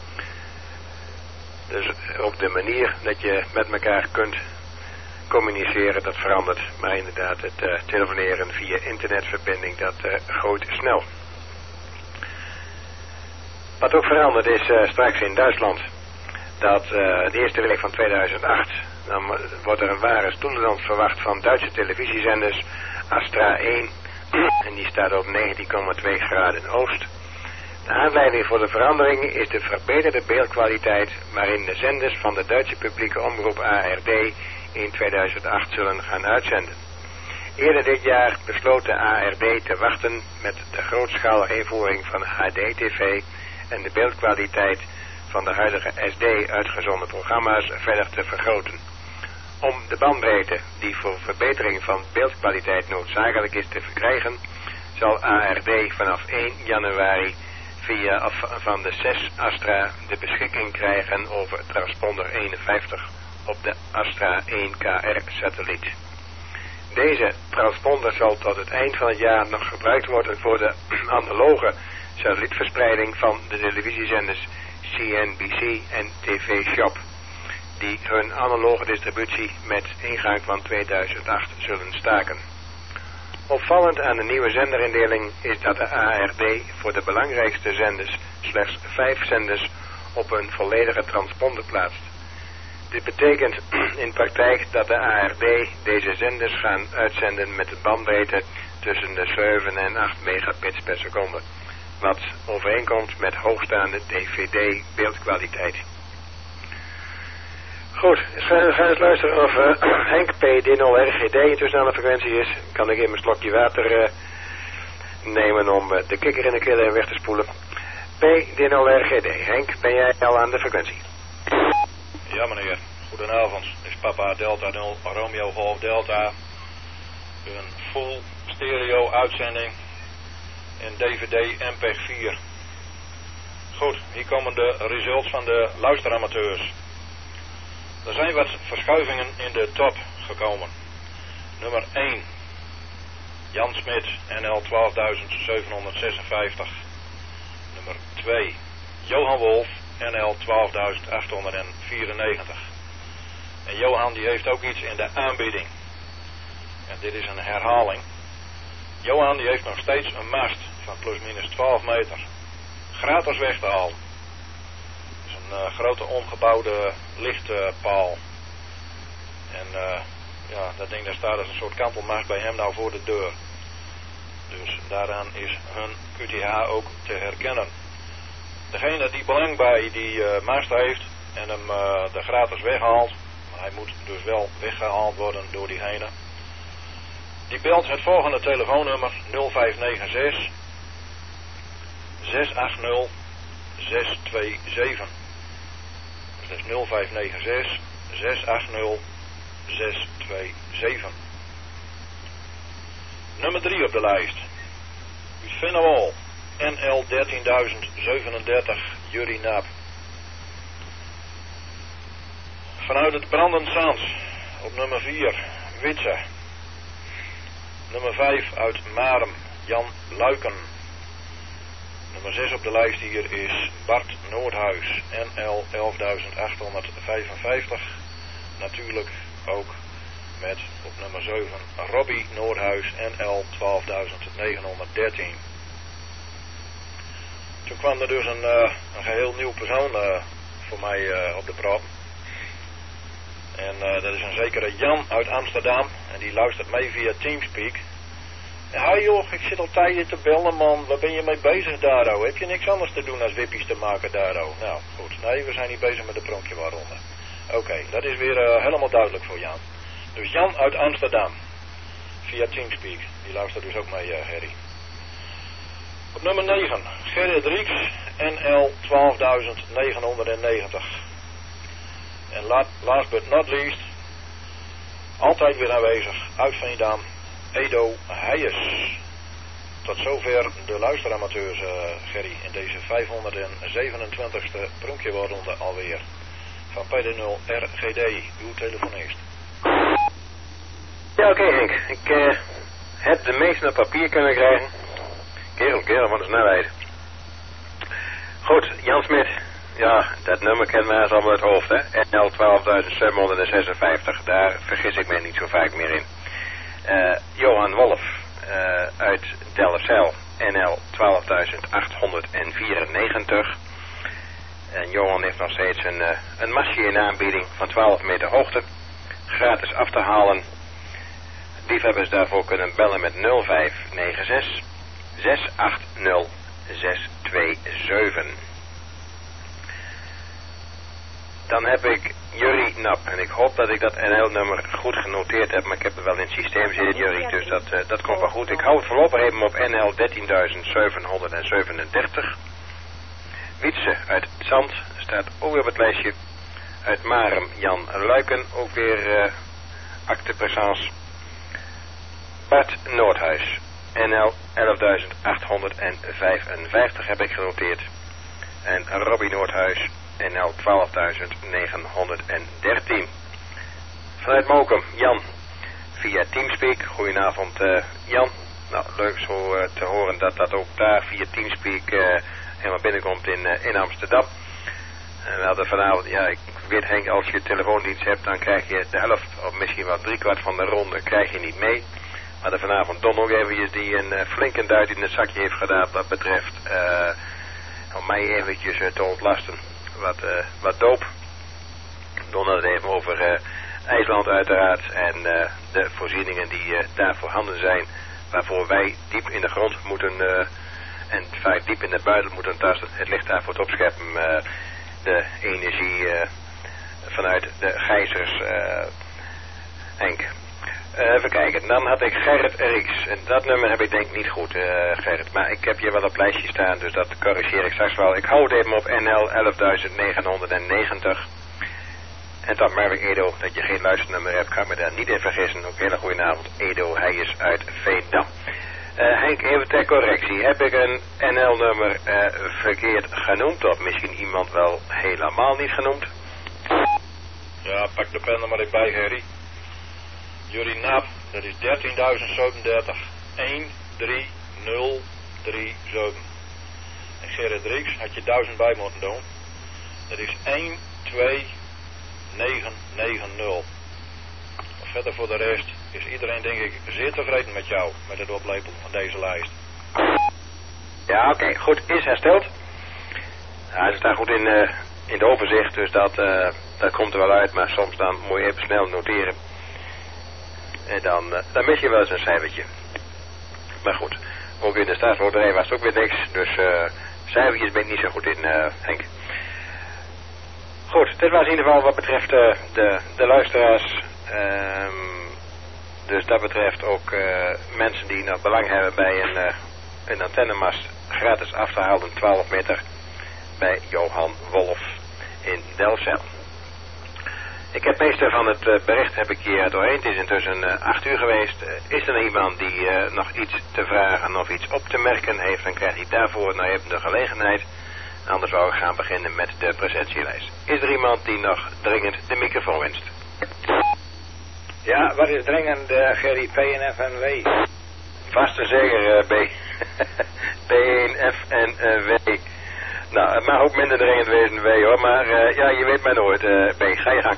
Dus ook de manier dat je met elkaar kunt communiceren, dat verandert. Maar inderdaad, het uh, telefoneren via internetverbinding, dat uh, groeit snel. Wat ook verandert is uh, straks in Duitsland. Dat uh, de eerste week van tweeduizend acht, dan wordt er een ware stoelend verwacht van Duitse televisiezenders. Astra één, en die staat op negentien komma twee graden oost. De aanleiding voor de verandering is de verbeterde beeldkwaliteit waarin de zenders van de Duitse publieke omroep A R D in tweeduizend acht zullen gaan uitzenden. Eerder dit jaar besloot de A R D te wachten met de grootschalige invoering van H D T V en de beeldkwaliteit van de huidige S D uitgezonden programma's verder te vergroten. Om de bandbreedte die voor verbetering van beeldkwaliteit noodzakelijk is te verkrijgen, zal A R D vanaf één januari via af van de zes Astra de beschikking krijgen over transponder eenenvijftig op de Astra één K R satelliet. Deze transponder zal tot het eind van het jaar nog gebruikt worden voor de analoge satellietverspreiding van de televisiezenders C N B C en T V Shop, die hun analoge distributie met ingang van tweeduizend acht zullen staken. Opvallend aan de nieuwe zenderindeling is dat de A R D voor de belangrijkste zenders slechts vijf zenders op een volledige transponder plaatst. Dit betekent in praktijk dat de A R D deze zenders gaan uitzenden met een bandbreedte tussen de zeven en acht megabits per seconde, wat overeenkomt met hoogstaande D V D beeldkwaliteit. Goed, we gaan eens luisteren of uh, Henk P D nul R G D intussen aan de frequentie is. Kan ik even een slokje water uh, nemen om uh, de kikker in de keel weg te spoelen. P D nul R G D. Henk, ben jij al aan de frequentie? Ja meneer, goedenavond. Dit is Papa Delta nul Romeo Golf Delta. Een full stereo uitzending in D V D M P vier. Goed, hier komen de results van de luisteramateurs. Er zijn wat verschuivingen in de top gekomen. Nummer één. Jan Smit, N L twaalfduizendzevenhonderdzesenvijftig. Nummer twee. Johan Wolf, N L twaalfduizendachthonderdvierennegentig. En Johan die heeft ook iets in de aanbieding. En dit is een herhaling. Johan die heeft nog steeds een mast van plusminus twaalf meter. Gratis weg te halen. Een uh, grote omgebouwde lichtpaal. Uh, en uh, ja, dat ding daar staat als een soort kantelmast bij hem nou voor de deur. Dus daaraan is hun Q T H ook te herkennen. Degene die belang bij die uh, mast heeft en hem uh, er gratis weghaalt, maar hij moet dus wel weggehaald worden door diegene, die belt het volgende telefoonnummer nul vijf negen zes, zes acht nul, zes twee zeven. Dat is nul vijf negen zes, zes acht nul, zes twee zeven. Nummer drie op de lijst. U vinden al N L dertienduizend zevenendertig Jury Naap. Vanuit het Brandend Zand op nummer vier Witse. Nummer vijf uit Marem Jan Luiken. Nummer zes op de lijst hier is Bart Noordhuis, N L elfduizendachthonderdvijfenvijftig. Natuurlijk ook met op nummer zeven Robbie Noordhuis, N L twaalfduizendnegenhonderddertien. Toen kwam er dus een, uh, een geheel nieuw persoon uh, voor mij uh, op de prop. En uh, dat is een zekere Jan uit Amsterdam. En die luistert mee via Teamspeak. Ja joh, ik zit al tijden te bellen man. Waar ben je mee bezig Daro? Heb je niks anders te doen dan wippies te maken Daro? Nou goed, nee we zijn niet bezig met de pronkjewaarronde. Oké, okay, dat is weer uh, helemaal duidelijk voor Jan. Dus Jan uit Amsterdam. Via Teamspeak. Die luistert dus ook mee uh, Gerry. Op nummer negen. Gerrit Rieks. N L twaalfduizend negenhonderdnegentig. En last but not least. Altijd weer aanwezig. Uit Veendam. Edo Heijers. Tot zover de luisteramateurs, uh, Gerry, in deze vijfhonderdzevenentwintigste pronkjewaarronde alweer. Van P D nul R G D, uw telefonist. Ja, oké okay, Henk. Ik uh, heb de meeste op papier kunnen krijgen. Kerel, kerel, wat een snelheid. Goed, Jan Smit. Ja, dat nummer kennen wij als allemaal uit het hoofd, hè. N L twaalfduizend zevenhonderdzesenvijftig. Daar vergis ik mij niet zo vaak meer in. Uh, Johan Wolf uh, uit Delfzijl, N L twaalfduizend achthonderdvierennegentig. En Johan heeft nog steeds een, uh, een masje in aanbieding van twaalf meter hoogte. Gratis af te halen. Liefhebbers daarvoor kunnen bellen met nul vijf negen zes zes acht nul zes twee zeven. Dan heb ik Jurrie Nap. En ik hoop dat ik dat N L-nummer goed genoteerd heb. Maar ik heb er wel in het systeem zitten, Jurrie. Dus dat, uh, dat komt wel goed. Ik hou het voorlopig even op N L dertienduizend zevenhonderdzevenendertig. Wietse uit Zand. Staat ook weer op het lijstje. Uit Marem Jan Luiken. Ook weer uh, acte présence. Bart Noordhuis. N L elfduizend achthonderdvijfenvijftig heb ik genoteerd. En Robbie Noordhuis. N L twaalfduizend negenhonderddertien. Vanuit Mokum, Jan. Via Teamspeak. Goedenavond uh, Jan. Nou, leuk zo uh, te horen dat dat ook daar via Teamspeak uh, helemaal binnenkomt in, uh, in Amsterdam. En we hadden vanavond, ja ik weet Henk, als je telefoondienst hebt dan krijg je de helft of misschien wel driekwart van de ronde krijg je niet mee. We hadden vanavond Don ook eventjes die een uh, flinke duit in het zakje heeft gedaan wat betreft uh, om mij eventjes uh, te ontlasten. Wat, uh, wat doop. Don had het even over uh, IJsland uiteraard en uh, de voorzieningen die uh, daar voorhanden zijn. Waarvoor wij diep in de grond moeten uh, en vaak diep in de buidel moeten tasten. Het ligt daar voor het opscheppen. Uh, de energie uh, vanuit de gijzers. Uh, Henk. Uh, even kijken. Dan had ik Gerrit Rieks. En dat nummer heb ik denk niet goed, uh, Gerrit. Maar ik heb hier wel op lijstje staan, dus dat corrigeer ik straks wel. Ik hou het even op N L elfduizend negenhonderdnegentig. En dan Merwin Edo, dat je geen luisternummer hebt, kan me daar niet in vergissen. Ook hele goede avond, Edo, hij is uit Veendam. Uh, Henk, even ter correctie. Heb ik een N L-nummer uh, verkeerd genoemd? Of misschien iemand wel helemaal niet genoemd? Ja, pak de pen er maar even bij, Gerry. Jurrie Naap, dat is dertienduizend zevenendertig. een drie nul drie zeven. En Gerrit Rieks had je duizend bij moeten doen. Dat is een twee negen negen nul. Verder voor de rest is iedereen denk ik zeer tevreden met jou, met het oplepelen van deze lijst. Ja, oké, okay, goed, is hersteld. Ja, het staat goed in, uh, in de overzicht, dus dat, uh, dat komt er wel uit, maar soms dan moet je even snel noteren. En dan, uh, dan mis je wel eens een cijfertje. Maar goed, ook in de staatsloterij was het ook weer niks, dus uh, cijfertjes ben ik niet zo goed in, uh, Henk. Goed, dit was in ieder geval wat betreft uh, de, de luisteraars. Um, dus dat betreft ook uh, mensen die nog belang hebben bij een, uh, een antennemast gratis af te halen, twaalf meter, bij Johan Wolf in Delfzijl. Ik heb meeste van het uh, bericht heb ik hier doorheen. Het is intussen uh, acht uur geweest. Uh, is er nog iemand die uh, nog iets te vragen of iets op te merken heeft, dan krijgt hij daarvoor nou even de gelegenheid. Anders wou ik gaan beginnen met de presentielijst. Is er iemand die nog dringend de microfoon wenst? Ja, wat is dringend, uh, Gerry, P N F en W? Vast en zeker, uh, B. P N F en uh, W. Nou, het mag ook minder dringend wezen, W hoor, maar uh, ja, je weet maar nooit, uh, B. Ga je gang.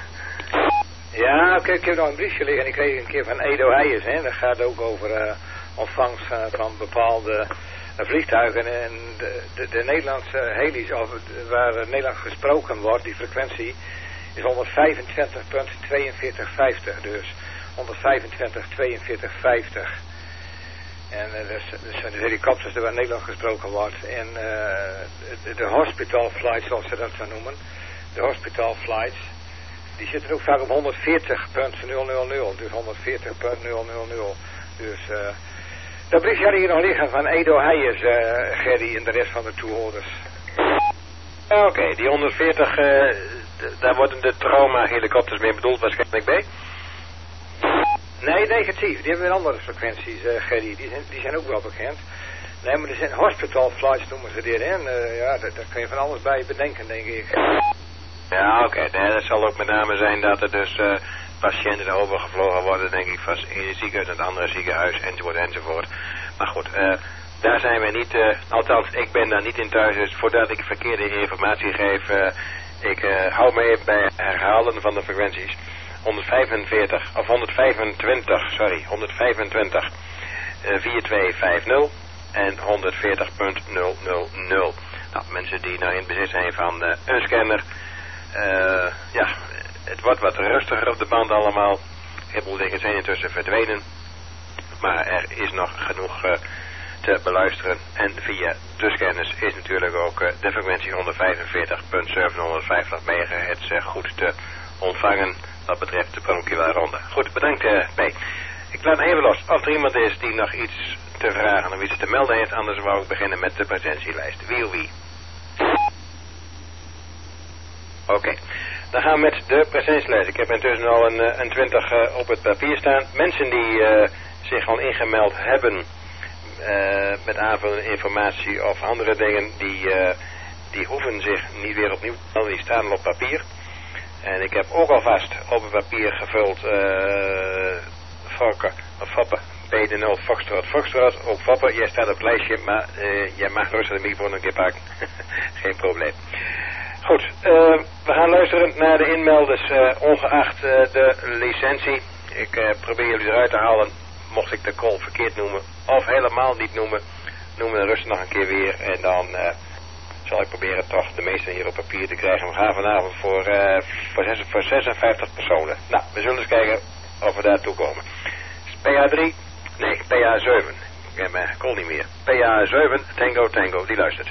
Ja, oké, ik heb nog een briefje liggen en ik kreeg een keer van Edo Heijers, hè. Dat gaat ook over uh, ontvangst uh, van bepaalde uh, vliegtuigen en de, de, de Nederlandse heli's, of waar uh, Nederlands gesproken wordt, die frequentie, is honderdvijfentwintig komma tweeënveertig vijftig dus. honderdvijfentwintig komma tweeënveertig vijftig. En uh, dus, dus zijn de helikopters die waar Nederland gesproken wordt. En uh, de, de hospital flights, zoals ze dat zo noemen. De hospital flights. Die zitten ook vaak op honderdveertig komma nul Dus honderdveertig komma nul. Dus uh, dat briefje had hier nog liggen van Edo Heijers, uh, Gerry en de rest van de toehoorders. Oké, okay, die honderdveertig, uh, d- daar worden de trauma-helikopters mee bedoeld waarschijnlijk bij? Nee, negatief. Die hebben weer andere frequenties, uh, Gerry. Die zijn, die zijn ook wel bekend. Nee, maar er zijn hospital flights noemen ze dit. En uh, ja, daar, daar kun je van alles bij bedenken, denk ik. Ja, oké. Okay. Nee, dat zal ook met name zijn dat er dus uh, patiënten er overgevlogen worden, denk ik, van het ene ziekenhuis naar het andere ziekenhuis, enzovoort, enzovoort. Maar goed, uh, daar zijn we niet, uh, althans, ik ben daar niet in thuis, dus voordat ik verkeerde informatie geef, uh, ik uh, hou me even bij herhalen van de frequenties. honderdvijfenveertig, of honderdvijfentwintig, sorry, honderdvijfentwintig, uh, vier twee vijf nul en honderdveertig komma nul nul nul. Nou, mensen die nou in bezit zijn van uh, een scanner, uh, ja, het wordt wat rustiger op de band allemaal. Heel veel dingen zijn intussen verdwenen, maar er is nog genoeg uh, te beluisteren. En via de scanners is natuurlijk ook uh, de frequentie honderdvijfenveertig komma zevenhonderdvijftig megahertz uh, goed te ontvangen wat betreft de bronchiale ronde. Goed, bedankt uh, B. Ik laat even los of er iemand is die nog iets te vragen of iets te melden heeft, anders wou ik beginnen met de presentielijst. Wie of wie? Oké, okay. Dan gaan we met de presentielijst. Ik heb intussen al een, een twintig uh, op het papier staan. Mensen die uh, zich al ingemeld hebben uh, met aanvullende informatie of andere dingen, die, uh, die hoeven zich niet weer opnieuw te melden, die staan al op papier. En ik heb ook alvast op het papier gevuld uh, Fokke, of Foppe, P D nul Foxtrot, Foxtrot, ook Foppe, jij staat op het lijstje, maar uh, jij mag rustig de microfoon een keer pakken. Geen probleem. Goed, uh, we gaan luisteren naar de inmelders, uh, ongeacht uh, de licentie. Ik uh, probeer jullie eruit te halen, mocht ik de call verkeerd noemen, of helemaal niet noemen, noemen we rustig nog een keer weer en dan uh, zal ik proberen toch de meeste hier op papier te krijgen. We gaan vanavond voor, uh, voor, zes, voor zesenvijftig personen. Nou, we zullen eens kijken of we daartoe komen. P A drie, nee, P A zeven. Ik heb mijn call niet meer. P A zeven, Tango Tango, die luistert.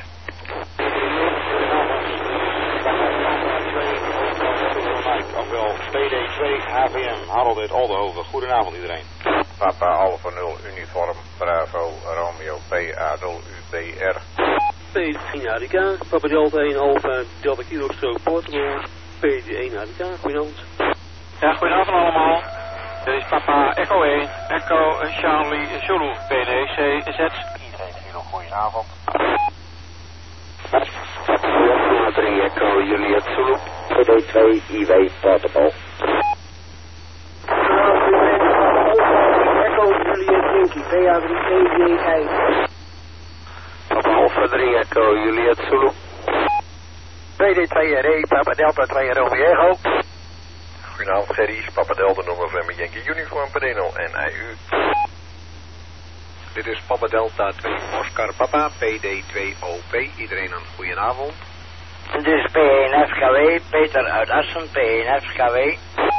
Ofwel P D twee H V M, Harold uit Aldenhoven. Goedenavond iedereen. Papa Alpha nul uniform, Bravo, Romeo, P A nul U B R. P D één H D K, Papa Delta één Alpha, Delta Kilo Stroke Portugal, P D één H D K, goedenavond. Ja, goedenavond allemaal. Dit is Papa Echo één, Echo Charlie Zulu, P D C Z. Iedereen Kilo, goedenavond. Papa drie Echo Juliet Zulu, P D twee I W Portable. Echo Juliet Yankee, P A drie E J I. Papa Alpha drie Echo Juliet Zulu. P D twee R E, Papa Delta twee Romeo. Goedenavond Gerry, Papa Delta November Yankee Uniform, P D nul en I U. Dit is Papa Delta twee Oscar Papa, P D twee O P. Iedereen een goedenavond. Dit is P één F K W, Peter uit Assen, P één F K W.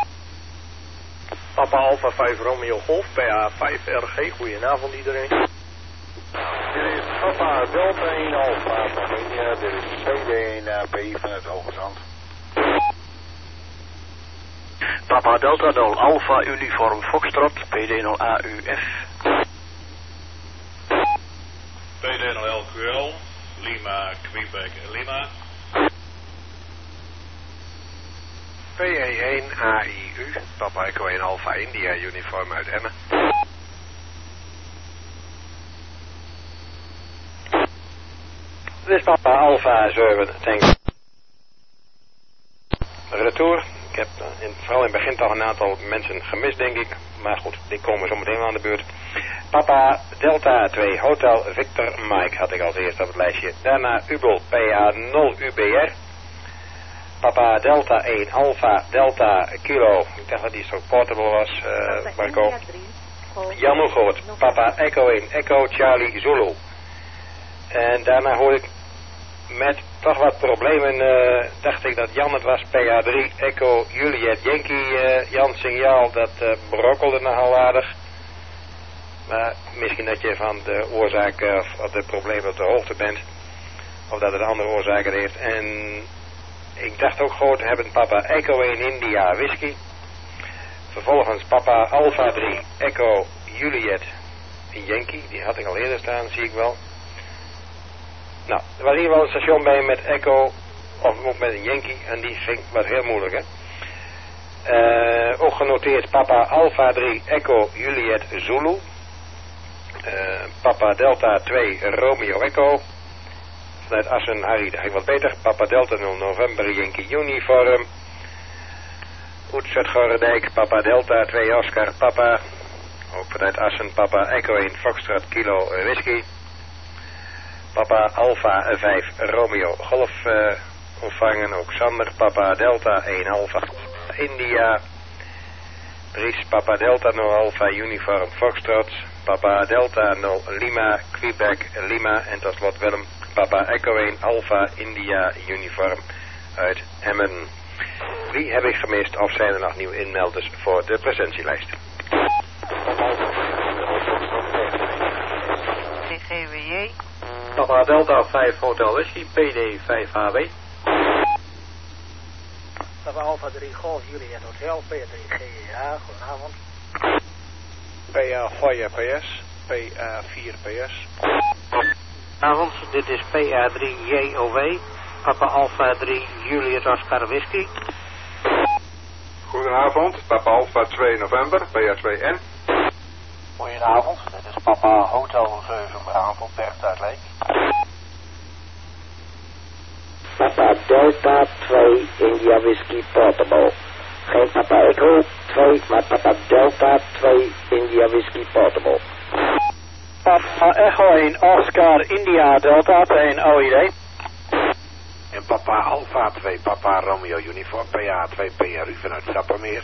Papa Alpha vijf Romeo Golf, P A vijf R G, goedenavond iedereen. Dit is Papa Delta één Alpha, Pamania, dit is C D één A P vanuit Hoogezand. Papa Delta nul Alpha Uniform Foxtrot, P D nul A U F. P D nul L Q L, Lima, Quebec, Lima. P E één A I U, Papa Echo één Alpha India Uniform uit Emmen. Dit is Papa Alpha zeven, Tango. Retour. Ik heb in, vooral in het begin toch een aantal mensen gemist, denk ik. Maar goed, die komen zo meteen wel aan de beurt. Papa Delta twee, Hotel Victor Mike had ik als eerste op het lijstje. Daarna Ubel, P A nul U B R. Papa Delta één, Alpha Delta Kilo. Ik dacht dat die zo portable was, uh, Marco. Jan Oegoort, Papa Echo één, Echo Charlie Zulu. En daarna hoor ik met toch wat problemen uh, dacht ik dat Jan het was. P A drie Echo Juliet Yankee uh, Jan signaal, dat uh, brokkelde nogal aardig. Maar misschien dat je van de oorzaak uh, of de problemen op de hoogte bent. Of dat het andere oorzaken heeft. En ik dacht ook gehoord te hebben papa Echo één India Whisky. Vervolgens papa Alpha drie Echo Juliet Yankee. Die had ik al eerder staan, zie ik wel. Nou, er was hier wel een station bij met Echo, of ook met een Yankee, en die ging wat heel moeilijk, hè. Uh, ook genoteerd papa Alpha drie Echo Juliet Zulu. Uh, papa Delta twee Romeo Echo. Vanuit Assen Harry, dat ging wat beter. Papa Delta nul November Yankee Uniform. Oetsert Gorredijk, papa Delta twee Oscar Papa. Ook vanuit Assen papa Echo één Foxtrot Kilo Whisky. Papa Alpha vijf Romeo Golf uh, ontvangen. Ook Sander. Papa Delta één Alpha India. Dries Papa Delta nul Alpha Uniform Foxtrot. Papa Delta nul Lima Quebec Lima. En tot slot Willem Papa Echo één Alpha India Uniform uit Emmen. Wie heb ik gemist of zijn er nog nieuwe inmelders voor de presentielijst? G W J. Papa Delta vijf Hotel Whisky, P D vijf H W. Papa Alpha drie Golf Juliet Hotel, P drie G E H, goedenavond. P A Fire P S, P A vier P S. Goedenavond, dit is P A drie J O W, Papa Alpha drie Juliet Oscar Whisky. Goedenavond, Papa Alpha twee November, P A twee N. Goedenavond, dit is Papa Hotel zeven Bravo, Bert uit Leek. Papa Delta twee India Whisky Portable. Geen Papa Echo twee, maar Papa Delta twee India Whisky Portable. Papa Echo één Oscar India Delta één O I D. En Papa Alpha twee Papa Romeo Uniform P A twee P R U vanuit Sappermeer.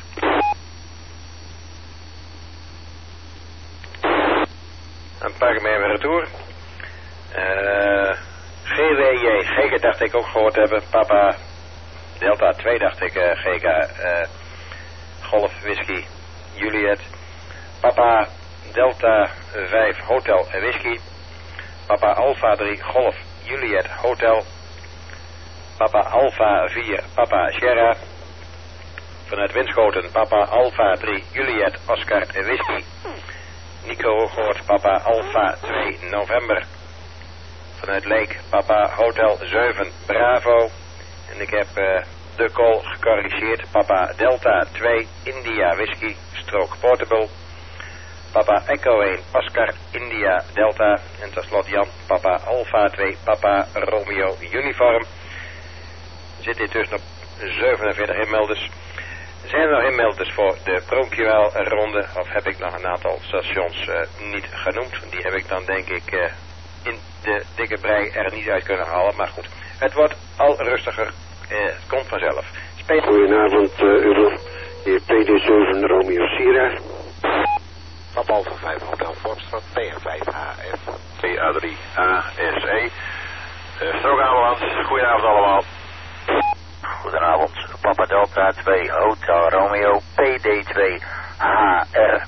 Een paar meer weer retour. Uh, G W J, G K dacht ik ook gehoord hebben. Papa Delta twee dacht ik, uh, G K uh, Golf Whisky Juliet. Papa Delta vijf Hotel Whisky. Papa Alpha drie Golf Juliet Hotel. Papa Alpha vier Papa Sierra. Vanuit Winschoten Papa Alpha drie Juliet Oscar Whisky. Nico gehoord Papa Alpha twee November. Vanuit Leek Papa Hotel zeven Bravo. En ik heb uh, de call gecorrigeerd. Papa Delta twee India Whisky Stroke Portable. Papa Echo één Oscar India Delta. En tot slot Jan Papa Alpha twee Papa Romeo Uniform. Zit dit dus op zevenenveertig inmelders. Zijn er nog inmelders voor de Pronkjuwel ronde? Of heb ik nog een aantal stations uh, niet genoemd? Die heb ik dan denk ik uh, in de dikke brei er niet uit kunnen halen. Maar goed, het wordt al rustiger. Uh, het komt vanzelf. Speel... Goedenavond, uh, Udo. Hier P D zeven Romeo Sierra. Papa Alpha vijf Hotel Voortstraat, P R vijf H F. P A drie A S E. Uh, Strookambulance, goedenavond allemaal. Goedenavond, Papa Delta twee Hotel Romeo, P D twee H R.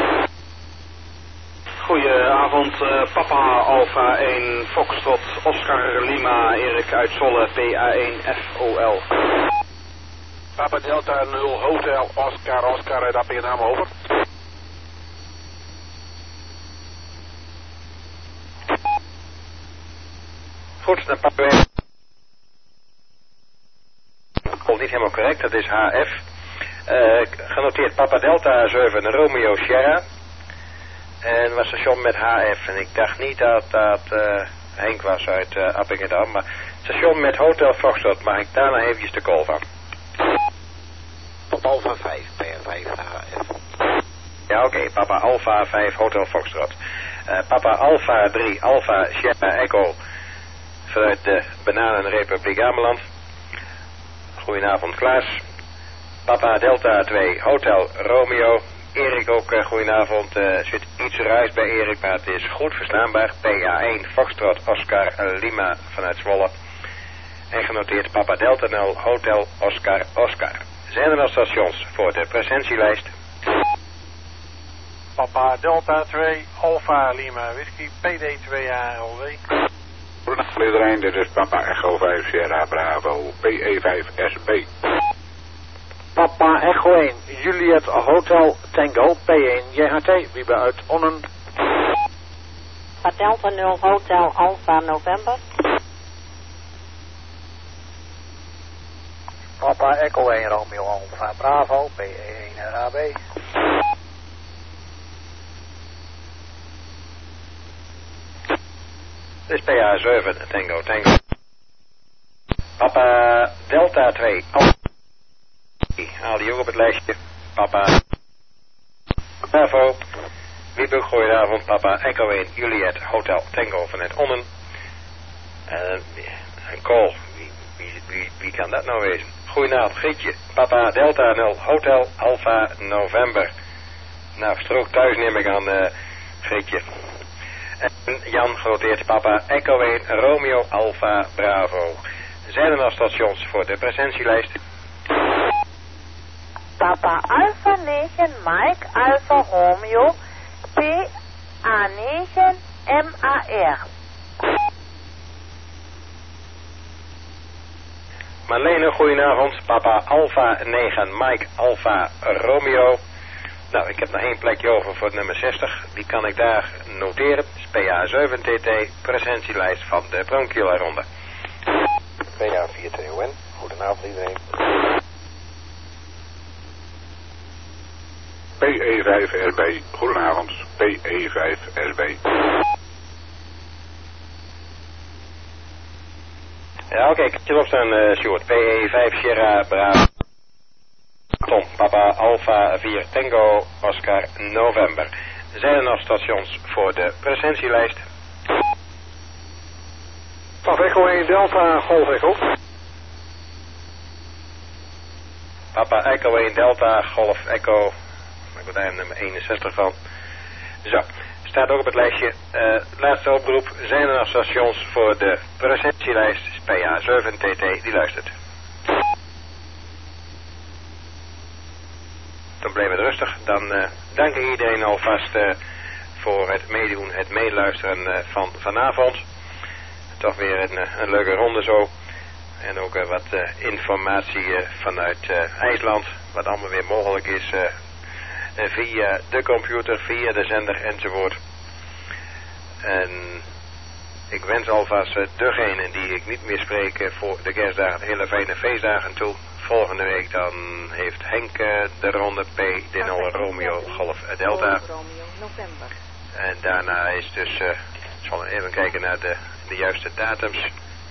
Goedenavond, uh, Papa Alpha één Foxtrot Oscar Lima Erik uit Zwolle, P A één F O L. Papa Delta nul Hotel Oscar Oscar uit Appingedam, over. Goed, dan pakken we... Komt niet helemaal correct, dat is H F. Uh, genoteerd Papa Delta zeven Romeo Sierra. En was station met H F. En ik dacht niet dat dat uh, Henk was uit uh, Appingedam. Maar station met Hotel Foxtrot. Mag ik daar nou eventjes de call van? Papa Alpha vijf, P R vijf H F. Ja, oké. Okay, Papa Alpha vijf Hotel Foxtrot. Uh, Papa Alpha drie Alpha Sierra Echo. Vanuit de Bananenrepubliek Ameland. Goedenavond Klaas. Papa Delta twee Hotel Romeo. Erik ook, uh, goedenavond. Uh, zit iets ruis bij Erik, maar het is goed verstaanbaar. P A één Foxtrot Oscar Lima vanuit Zwolle. En genoteerd Papa Delta nul Hotel Oscar Oscar. Zijn er nog stations voor de presentielijst? Papa Delta twee, Alpha Lima Whisky, P D twee A L W. Goedenavond iedereen, dit is Papa Echo vijf Sierra Bravo, P E vijf S B. Papa Echo één, Juliet Hotel Tango, P één J H T, Wiebe uit Onnen. Papa Delta nul Hotel Alpha November. Papa Echo één Romeo Alpha Bravo, P één R A B. Dit is P A zeven Tango Tango. Papa Delta twee. Oh. Haal die ook op het lijstje. Papa Bravo. Wiebe, goedenavond. Papa Echo één Juliet Hotel Tango vanuit Onnen. Uh, een call. Wie, wie, wie, wie kan dat nou wezen? Goedenavond, Grietje. Papa Delta nul Hotel Alpha November. Nou, strook thuis neem ik aan, uh, Grietje. En Jan genoteerd Papa Echo één Romeo Alpha Bravo. Zijn er nog stations voor de presentielijst? Papa Alpha negen Mike Alpha Romeo P A negen M A R. Marlene, goedenavond. Papa Alpha negen Mike Alpha Romeo. Nou, ik heb nog één plekje over voor nummer zestig. Die kan ik daar noteren. P A zeven T T, presentielijst van de Bronchiula-ronde. P A vier T O N, goedenavond iedereen. P E vijf S B, goedenavond. P E vijf S B. Ja, oké, ik heb je erop staan, uh, Sjoerd. P E vijf Sierra Bravo. Tom, Papa Alpha vier Tango Oscar November. Zijn er nog stations voor de presentielijst? Papa Echo één Delta Golf Echo. Papa Echo één Delta Golf Echo. Ik ben daar nummer eenenzestig van. Zo, staat ook op het lijstje. Uh, laatste oproep. Zijn er nog stations voor de presentielijst? P A zeven T T, die luistert. Dan bleef het rustig. Dan uh, dank ik iedereen alvast uh, voor het meedoen, het meeluisteren uh, van vanavond. Toch weer een, uh, een leuke ronde zo. En ook uh, wat uh, informatie uh, vanuit uh, IJsland. Wat allemaal weer mogelijk is uh, uh, via de computer, via de zender enzovoort. En ik wens alvast uh, degenen die ik niet meer spreek uh, voor de kerstdagen, hele fijne feestdagen toe. Volgende week dan heeft Henk uh, de ronde P D nul Romeo Golf Delta. En daarna is dus, uh, ik zal even kijken naar de, de juiste datums.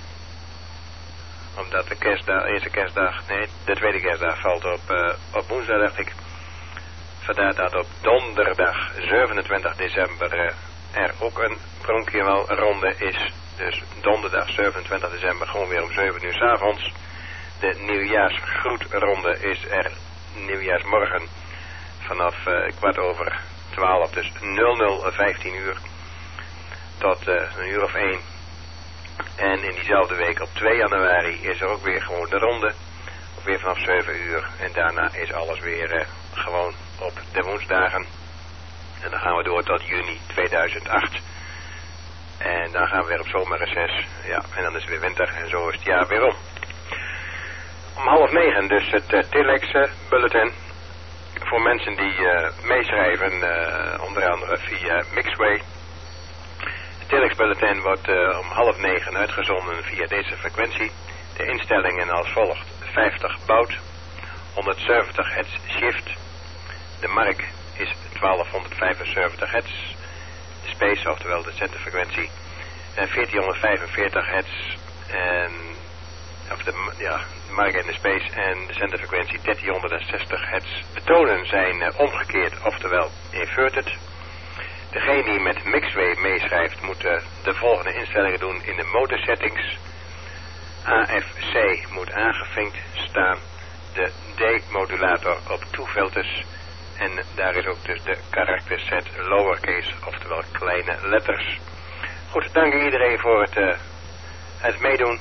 Omdat de kerstdag, eerste kerstdag, nee, de tweede kerstdag valt op, uh, op woensdag, dacht ik. Vandaar dat op donderdag zevenentwintig december uh, er ook een Bronchial ronde is. Dus donderdag zevenentwintig december gewoon weer om zeven uur 's avonds. De nieuwjaarsgroetronde is er nieuwjaarsmorgen vanaf uh, kwart over twaalf, dus nul nul vijftien uur tot uh, een uur of één. En in diezelfde week op twee januari is er ook weer gewoon de ronde, ook weer vanaf zeven uur. En daarna is alles weer uh, gewoon op de woensdagen. En dan gaan we door tot juni tweeduizend acht. En dan gaan we weer op zomerreces. Ja, en dan is het weer winter en zo is het jaar weer om. Om half negen dus het uh, Telex uh, bulletin. Voor mensen die uh, meeschrijven, uh, onder andere via Mixway. Het Telex bulletin wordt uh, om half negen uitgezonden via deze frequentie. De instellingen als volgt: vijftig baud, honderdzeventig hertz shift. De mark is twaalfhonderdvijfenzeventig hertz. De space, oftewel de zenderfrequentie, uh, veertienhonderdvijfenveertig hertz. En of de, ja, de mark en de space en de zenderfrequentie dertienhonderdzestig hertz. De tonen zijn uh, omgekeerd, oftewel inverted. Degene die met Mixway meeschrijft moet uh, de volgende instellingen doen in de motor settings. A F C moet aangevinkt staan. De D-modulator op two filters. En daar is ook dus de karakter set lowercase, oftewel kleine letters. Goed, dank iedereen voor het, uh, het meedoen.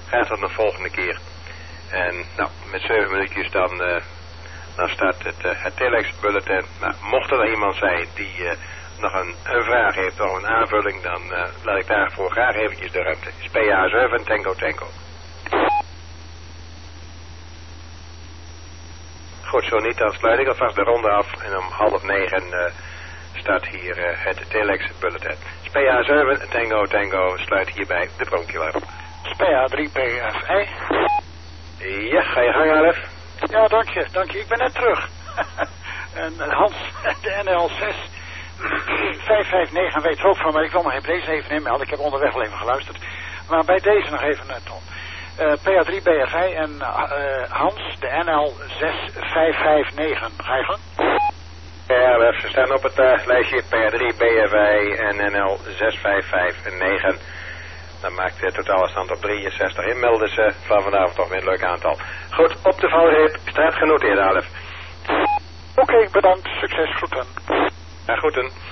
Graag tot de volgende keer. En nou, met zeven minuutjes dan, uh, dan start het, uh, het telex bulletin. Nou, mocht er iemand zijn die uh, nog een, een vraag heeft of een aanvulling, dan uh, laat ik daarvoor graag eventjes de ruimte. Het is P A zeven Tango Tango. Goed, zo niet, dan sluit ik alvast de ronde af en om half negen uh, start hier uh, het telex bulletin. S P A zeven Tango Tango sluit hierbij de pronkje af. S P A drie P F E. Ja, ga je gang, Alef? Ja, dank je, dank je. Ik ben net terug. En uh, Hans, de N L zes vijf vijf negen weet er ook van, maar ik wil nog even deze even inmelden. Ik heb onderweg wel even geluisterd. Maar bij deze nog even, uh, Tom. Uh, P A drie B F I en uh, Hans, de N L zes vijf vijf negen. Ga je gang? Ja, ze staan op het uh, lijstje P A drie B F I en N L zes vijf vijf negen. Dan maakt de totale stand op drieënzestig. Inmelden ze van vanavond toch weer een leuk aantal. Goed, op de valreep. Staat genoteerd, Alef. Oké, okay, bedankt. Succes, groeten. Ja, groeten.